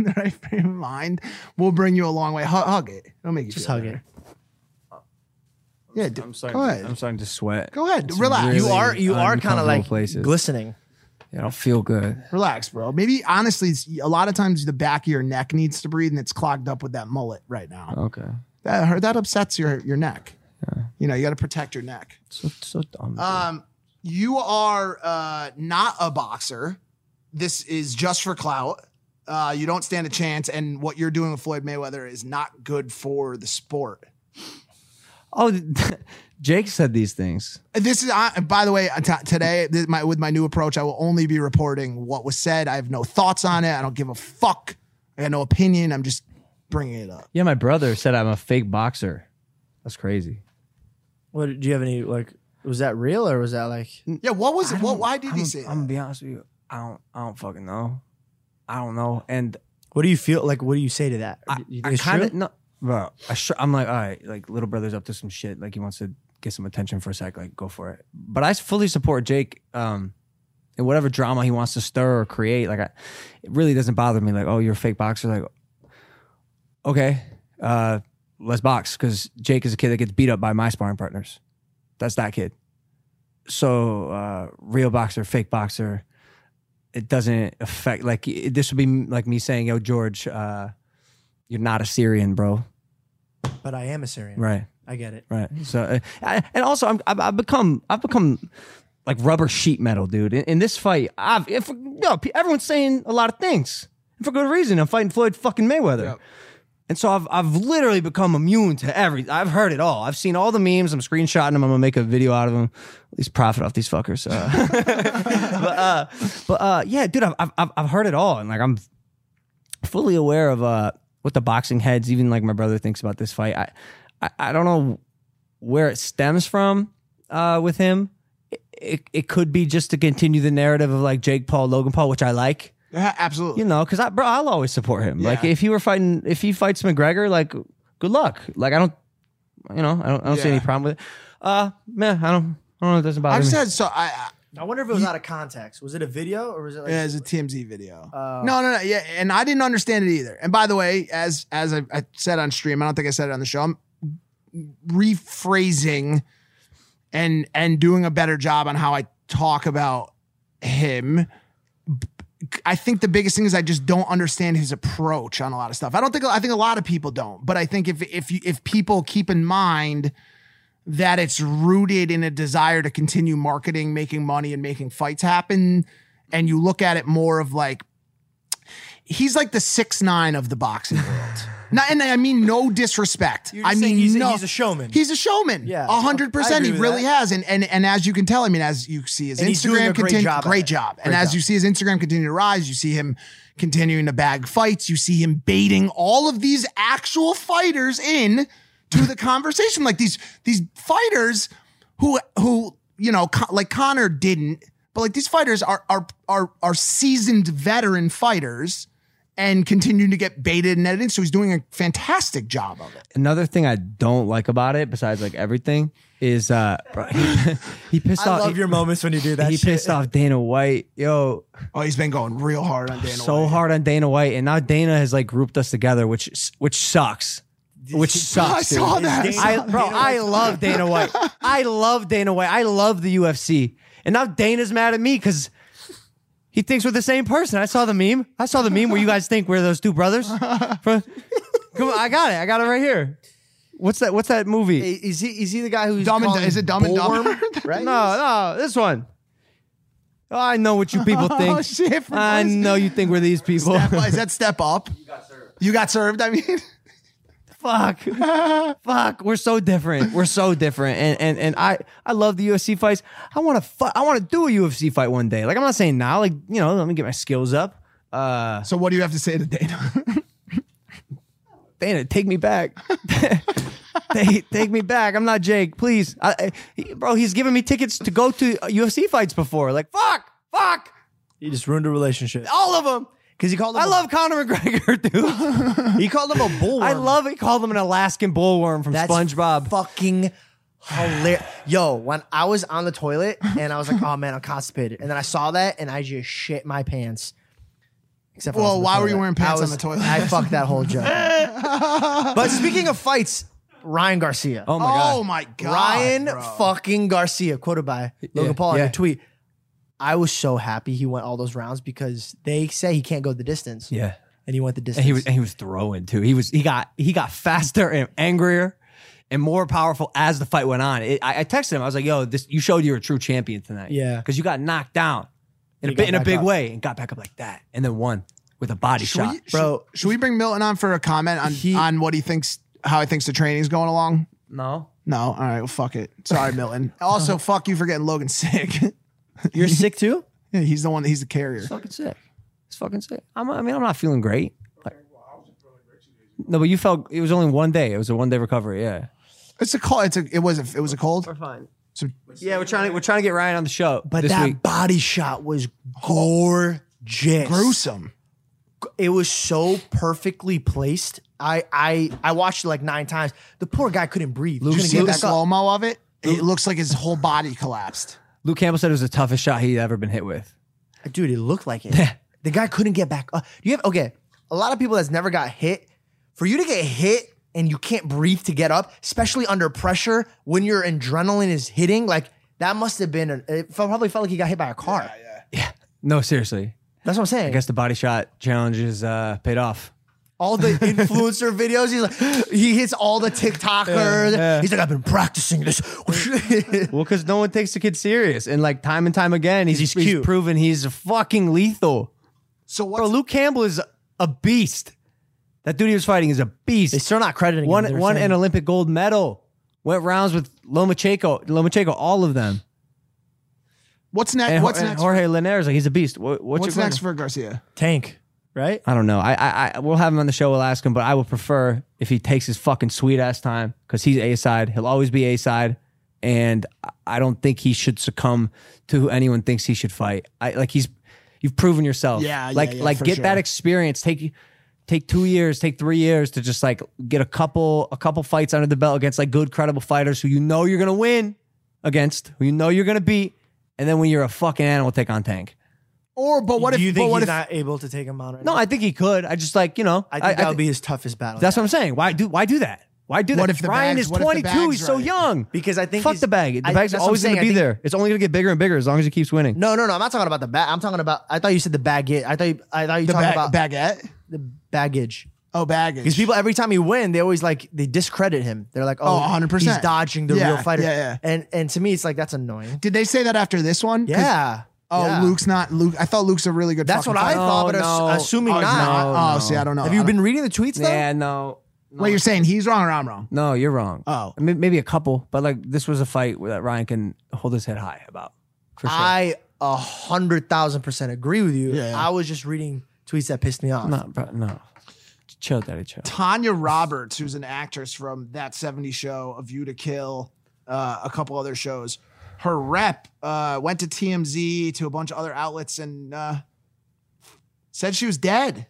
will bring you a long way. Hug it. It'll make you Just feel hug better. it. Yeah, go ahead. I'm starting to sweat. Go ahead. It's Relax. really You are kind of uncomfortable like places. glistening. Yeah, I don't feel good. Relax, bro. Maybe honestly, a lot of times the back of your neck needs to breathe, and it's clogged up with that mullet right now. Okay. That upsets your neck. Yeah. You know, you got to protect your neck. So dumb. You are not a boxer. This is just for clout. You don't stand a chance, and what you're doing with Floyd Mayweather is not good for the sport. Oh, Jake said these things. This is, by the way, today with my new approach, I will only be reporting what was said. I have no thoughts on it. I don't give a fuck. I got no opinion. I'm just bringing it up. Yeah, my brother said I'm a fake boxer. That's crazy. What do you have any like? Was that real or was that like? Yeah, what was it? Why did he say that? I'm gonna be honest with you. I don't fucking know. I don't know. And What do you feel like? What do you say to that? You think I it's kind true? of no, bro. I'm like, all right, like little brother's up to some shit. Like he wants to get some attention for a sec. Like go for it. But I fully support Jake. In whatever drama he wants to stir or create. Like it really doesn't bother me. Like, oh, you're a fake boxer. Like, okay, let's box, because Jake is a kid that gets beat up by my sparring partners. That's that kid. So real boxer, fake boxer, it doesn't affect, like this would be like me saying, yo, George, you're not a Syrian, bro. But I am a Syrian. Right. I get it. Right. So and also I've become like rubber sheet metal, dude. In this fight, everyone's saying a lot of things, and for good reason. I'm fighting Floyd fucking Mayweather. Yep. And so I've literally become immune to I've heard it all. I've seen all the memes. I'm screenshotting them. I'm gonna make a video out of them. At least profit off these fuckers. But yeah, dude, I've heard it all, and like I'm fully aware of what the boxing heads, even like my brother, thinks about this fight. I don't know where it stems from with him. It could be just to continue the narrative of like Jake Paul, Logan Paul, which I like. Yeah, absolutely. You know, because I'll always support him. Yeah. Like if he fights McGregor, like good luck. Like I don't see any problem with it. Man, I don't know. It doesn't bother I've me. said so. I wonder if it was out of context. Was it a video or was it like? Yeah, it's a TMZ video. No. Yeah, and I didn't understand it either. And by the way, as I said on stream, I don't think I said it on the show. I'm rephrasing and doing a better job on how I talk about him. I think the biggest thing is I just don't understand his approach on a lot of stuff. I think a lot of people don't, but I think if people keep in mind that it's rooted in a desire to continue marketing, making money, and making fights happen, and you look at it more of like, he's like the 6ix9ine of the boxing world. And I mean no disrespect. You're just saying he's a showman. He's a showman. Yeah, 100%. He with really that. has. And as you can tell, I mean, as you see his And he's doing Instagram a great continue, job at great it. job. And Great as job. you see his Instagram continue to rise, you see him continuing to bag fights. You see him baiting all of these actual fighters in to the conversation. Like these fighters who you know, like Conor didn't, but like these fighters are seasoned veteran fighters and continuing to get baited and edited. So he's doing a fantastic job of it. Another thing I don't like about it, besides like everything, is bro, he pissed I off. love your moments when you do that. He shit. pissed off Dana White. Yo, Oh, he's been going real hard on Dana so White. hard on Dana White, and now Dana has like grouped us together, which sucks. Which sucks. I saw dude. that. I love Dana White. I love Dana White. I love the UFC, and now Dana's mad at me because he thinks we're the same person. I saw the meme. Where you guys think we're those two brothers. Come on, I got it. I got it right here. What's that movie? Is he the guy who's Is it Dumb and Dumber? Right? No, this one. Oh, I know what you people think. Oh, shit. I know you think we're these people. Is that Step Up? You got served. I mean, Fuck. We're so different. And I love the UFC fights. I want to do a UFC fight one day. Like I'm not saying now. Like let me get my skills up. so what do you have to say to Dana? Dana, take me back. Take me back. I'm not Jake. Please. Bro, he's given me tickets to go to UFC fights before. Like, fuck. He just ruined a relationship. All of them. Because he called him I love Conor McGregor, dude. he called him a bullworm. He called him an Alaskan bullworm from That's SpongeBob. fucking hilarious. Yo, when I was on the toilet and I was like, oh man, I'm constipated. And then I saw that and I just shit my pants. Except for Well, on the why were you toilet. wearing pants on the toilet? I fucked that whole joke. But speaking of fights, Ryan Garcia. Oh my god. Oh my god, Ryan bro. fucking Garcia, quoted by Logan Paul in yeah. a tweet. I was so happy he went all those rounds because they say he can't go the distance. Yeah. And he went the distance. And he was throwing too. He got faster and angrier and more powerful as the fight went on. I texted him. I was like, "Yo, you showed you're a true champion tonight." Yeah. because you got knocked down in You got a back big up. way and got back up like that, and then won with a body shot. Bro, Should we bring Milton on for a comment on what he thinks, how he thinks the training's going along? No, No. All right. Well, fuck it. Sorry, Milton. Also, fuck you for getting Logan sick. you're sick too? Yeah, he's the carrier. it's fucking sick. It's fucking sick. I'm not feeling great. No, but you felt it was only one day. It was a 1 day recovery. Yeah, It's a cold. It was a cold. fine. So Yeah, we're trying to get Ryan on the show. But this that week. body shot was gorgeous. gruesome. It was so perfectly placed. I watched it like 9 times. The poor guy couldn't breathe. He Did you couldn't see get the back up. slow mo of it? It looks like his whole body collapsed. Luke Campbell said it was the toughest shot he'd ever been hit with. Dude, it looked like it. The guy couldn't get back up. A lot of people that's never got hit, for you to get hit and you can't breathe to get up, especially under pressure when your adrenaline is hitting, like that must have been, probably felt like he got hit by a car. Yeah. No, seriously. That's what I'm saying. I guess the body shot challenges paid off. All the influencer videos, he's like, he hits all the TikTokers. Yeah. He's like, I've been practicing this. Well, because no one takes the kid serious, and like time and time again, he's cute. proven he's fucking lethal. So Bro, Luke Campbell is a beast. That dude he was fighting is a beast. They're still not crediting him. They were Won saying- an Olympic gold medal. Went rounds with Lomachenko, all of them. What's next? And, What's and next? Jorge Linares, like he's a beast. What's What's your next for Garcia? Tank, right? I don't know. I we'll have him on the show. We'll ask him, but I would prefer if he takes his fucking sweet ass time because he's A side. He'll always be A side, and I don't think he should succumb to who anyone thinks he should fight. You've proven yourself. Yeah, like for get sure. that experience. Take 2 years, take 3 years to just like get a couple fights under the belt against like good, credible fighters who you know you're gonna win against, who you know you're gonna beat, and then when you're a fucking animal, take on Tank. But what Do you if? think But what he's if? not able to take him on right No, now? I think he could. I just like I think that would be his toughest battle. That's what I'm saying. Why do that? Why do that? What if the Ryan bag's- is what if the 22. bag's He's so right? young. Because I think Fuck he's- the bag. The bag's that's what always I'm going to saying. be I there. It's only going to get bigger and bigger as long as he keeps winning. No. I'm not talking about the bag. I'm talking about. I thought you said the baggage. I thought you The talking about baguette? the baggage. Oh, baggage. Because people every time he win, they always they discredit him. They're like, Oh, 100%. he's dodging the real fighter. yeah. And to me, it's like that's annoying. Did they say that after this one? 'Cause- Yeah. Oh, Yeah. Luke's not Luke. I thought Luke's a really good. That's fucking what I fighter. thought, but no. assuming Oh, he's not. not? Oh, no. see, I don't know. Have you been reading the tweets though? Yeah, no. Wait, you're saying he's wrong or I'm wrong? No, you're wrong. Oh. Maybe a couple, but like this was a fight that Ryan can hold his head high about. For sure. I 100,000% agree with you. Yeah. I was just reading tweets that pissed me off. No, bro, no. Chill, daddy, chill. Tanya Roberts, who's an actress from That 70s Show, A View to Kill, a couple other shows. Her rep went to TMZ, to a bunch of other outlets, and said she was dead.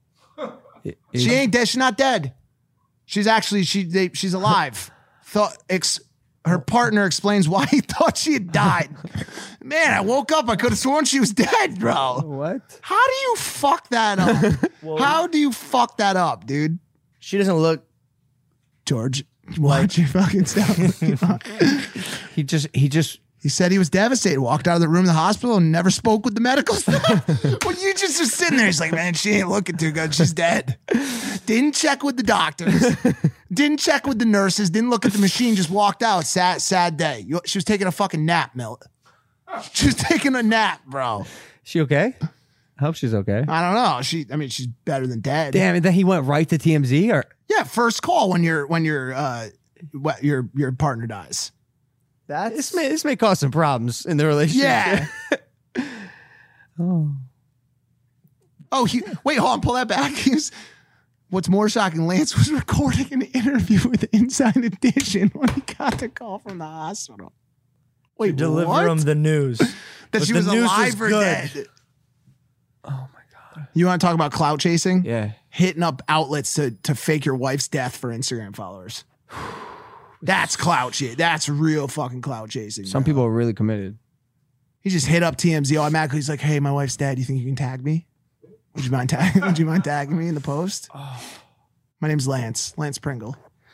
She ain't dead. She's not dead. She's actually she's alive. Her partner explains why he thought she had died. Man, I woke up. I could have sworn she was dead, bro. What? How do you fuck that up? How do you fuck that up, dude? She doesn't look. George, watch your fucking stuff. He just He said he was devastated, walked out of the room of the hospital and never spoke with the medical staff. Well, you just was sitting there. He's like, man, she ain't looking too good. She's dead. Didn't check with the doctors. Didn't check with the nurses. Didn't look at the machine. Just walked out. Sad day. She was taking a fucking nap, Milt. She was taking a nap, bro. she okay? I hope she's okay. I don't know. She's better than dead. Damn, and then he went right to TMZ or Yeah, first call when your partner dies. this may cause some problems in the relationship. Yeah. Oh, wait, hold on, pull that back. What's more shocking, Lance was recording an interview with Inside Edition when he got the call from the hospital. Wait, Deliver what? him the news. That But she the was news alive or good. dead. Oh my God. You want to talk about clout chasing? Yeah. Hitting up outlets to fake your wife's death for Instagram followers. That's clout shit. That's real fucking clout chasing. Some people are really committed. He just hit up TMZ automatically. He's like, hey, my wife's dead. You think you can tag me? Would you mind tagging me in the post? My name's Lance Pringle.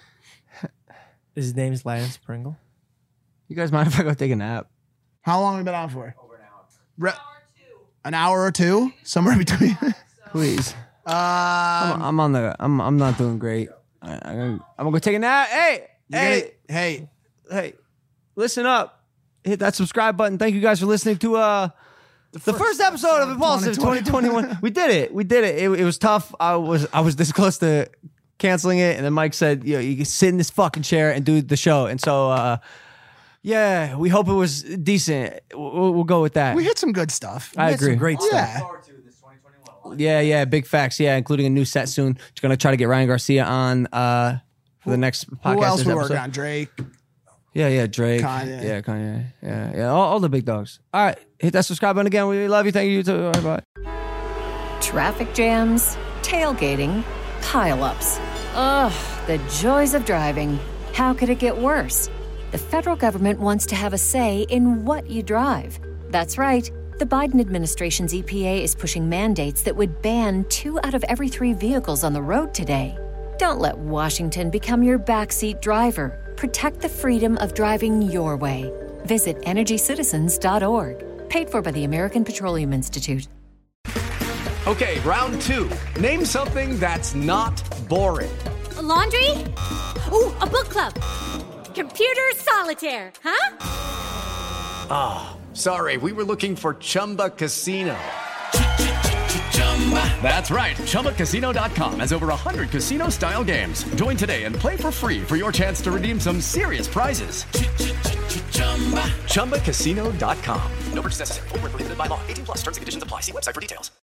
His name's Lance Pringle. You guys mind if I go take a nap? How long have we been on for? Over an hour. An hour or two? Somewhere between. Please. I'm not doing great. I'm gonna go take a nap. Hey. Listen up. Hit that subscribe button. Thank you guys for listening to the first episode of Impulsive 2021. We did it. It was tough. I was this close to canceling it, and then Mike said, you can sit in this fucking chair and do the show. And so yeah, we hope it was decent. We'll go with that. We hit some good stuff. I agree. Some great stuff. Yeah. Yeah, big facts. Yeah, including a new set soon. Just gonna try to get Ryan Garcia on for the next podcast. Who else we episode. working on? Drake. Yeah, Drake. Kanye. Yeah, Kanye. Yeah, all the big dogs. All right, hit that subscribe button again. We love you. Thank you. All right, bye. Traffic jams, tailgating, pileups. Ugh, the joys of driving. How could it get worse? The federal government wants to have a say in what you drive. That's right. The Biden administration's EPA is pushing mandates that would ban 2 out of every 3 vehicles on the road today. Don't let Washington become your backseat driver. Protect the freedom of driving your way. Visit EnergyCitizens.org. Paid for by the American Petroleum Institute. Okay, round 2. Name something that's not boring. A laundry? Ooh, a book club. Computer solitaire, huh? Sorry, we were looking for Chumba Casino. That's right. ChumbaCasino.com has over 100 casino-style games. Join today and play for free for your chance to redeem some serious prizes. ChumbaCasino.com. No purchase necessary. Void where prohibited by law. 18 plus terms and conditions apply. See website for details.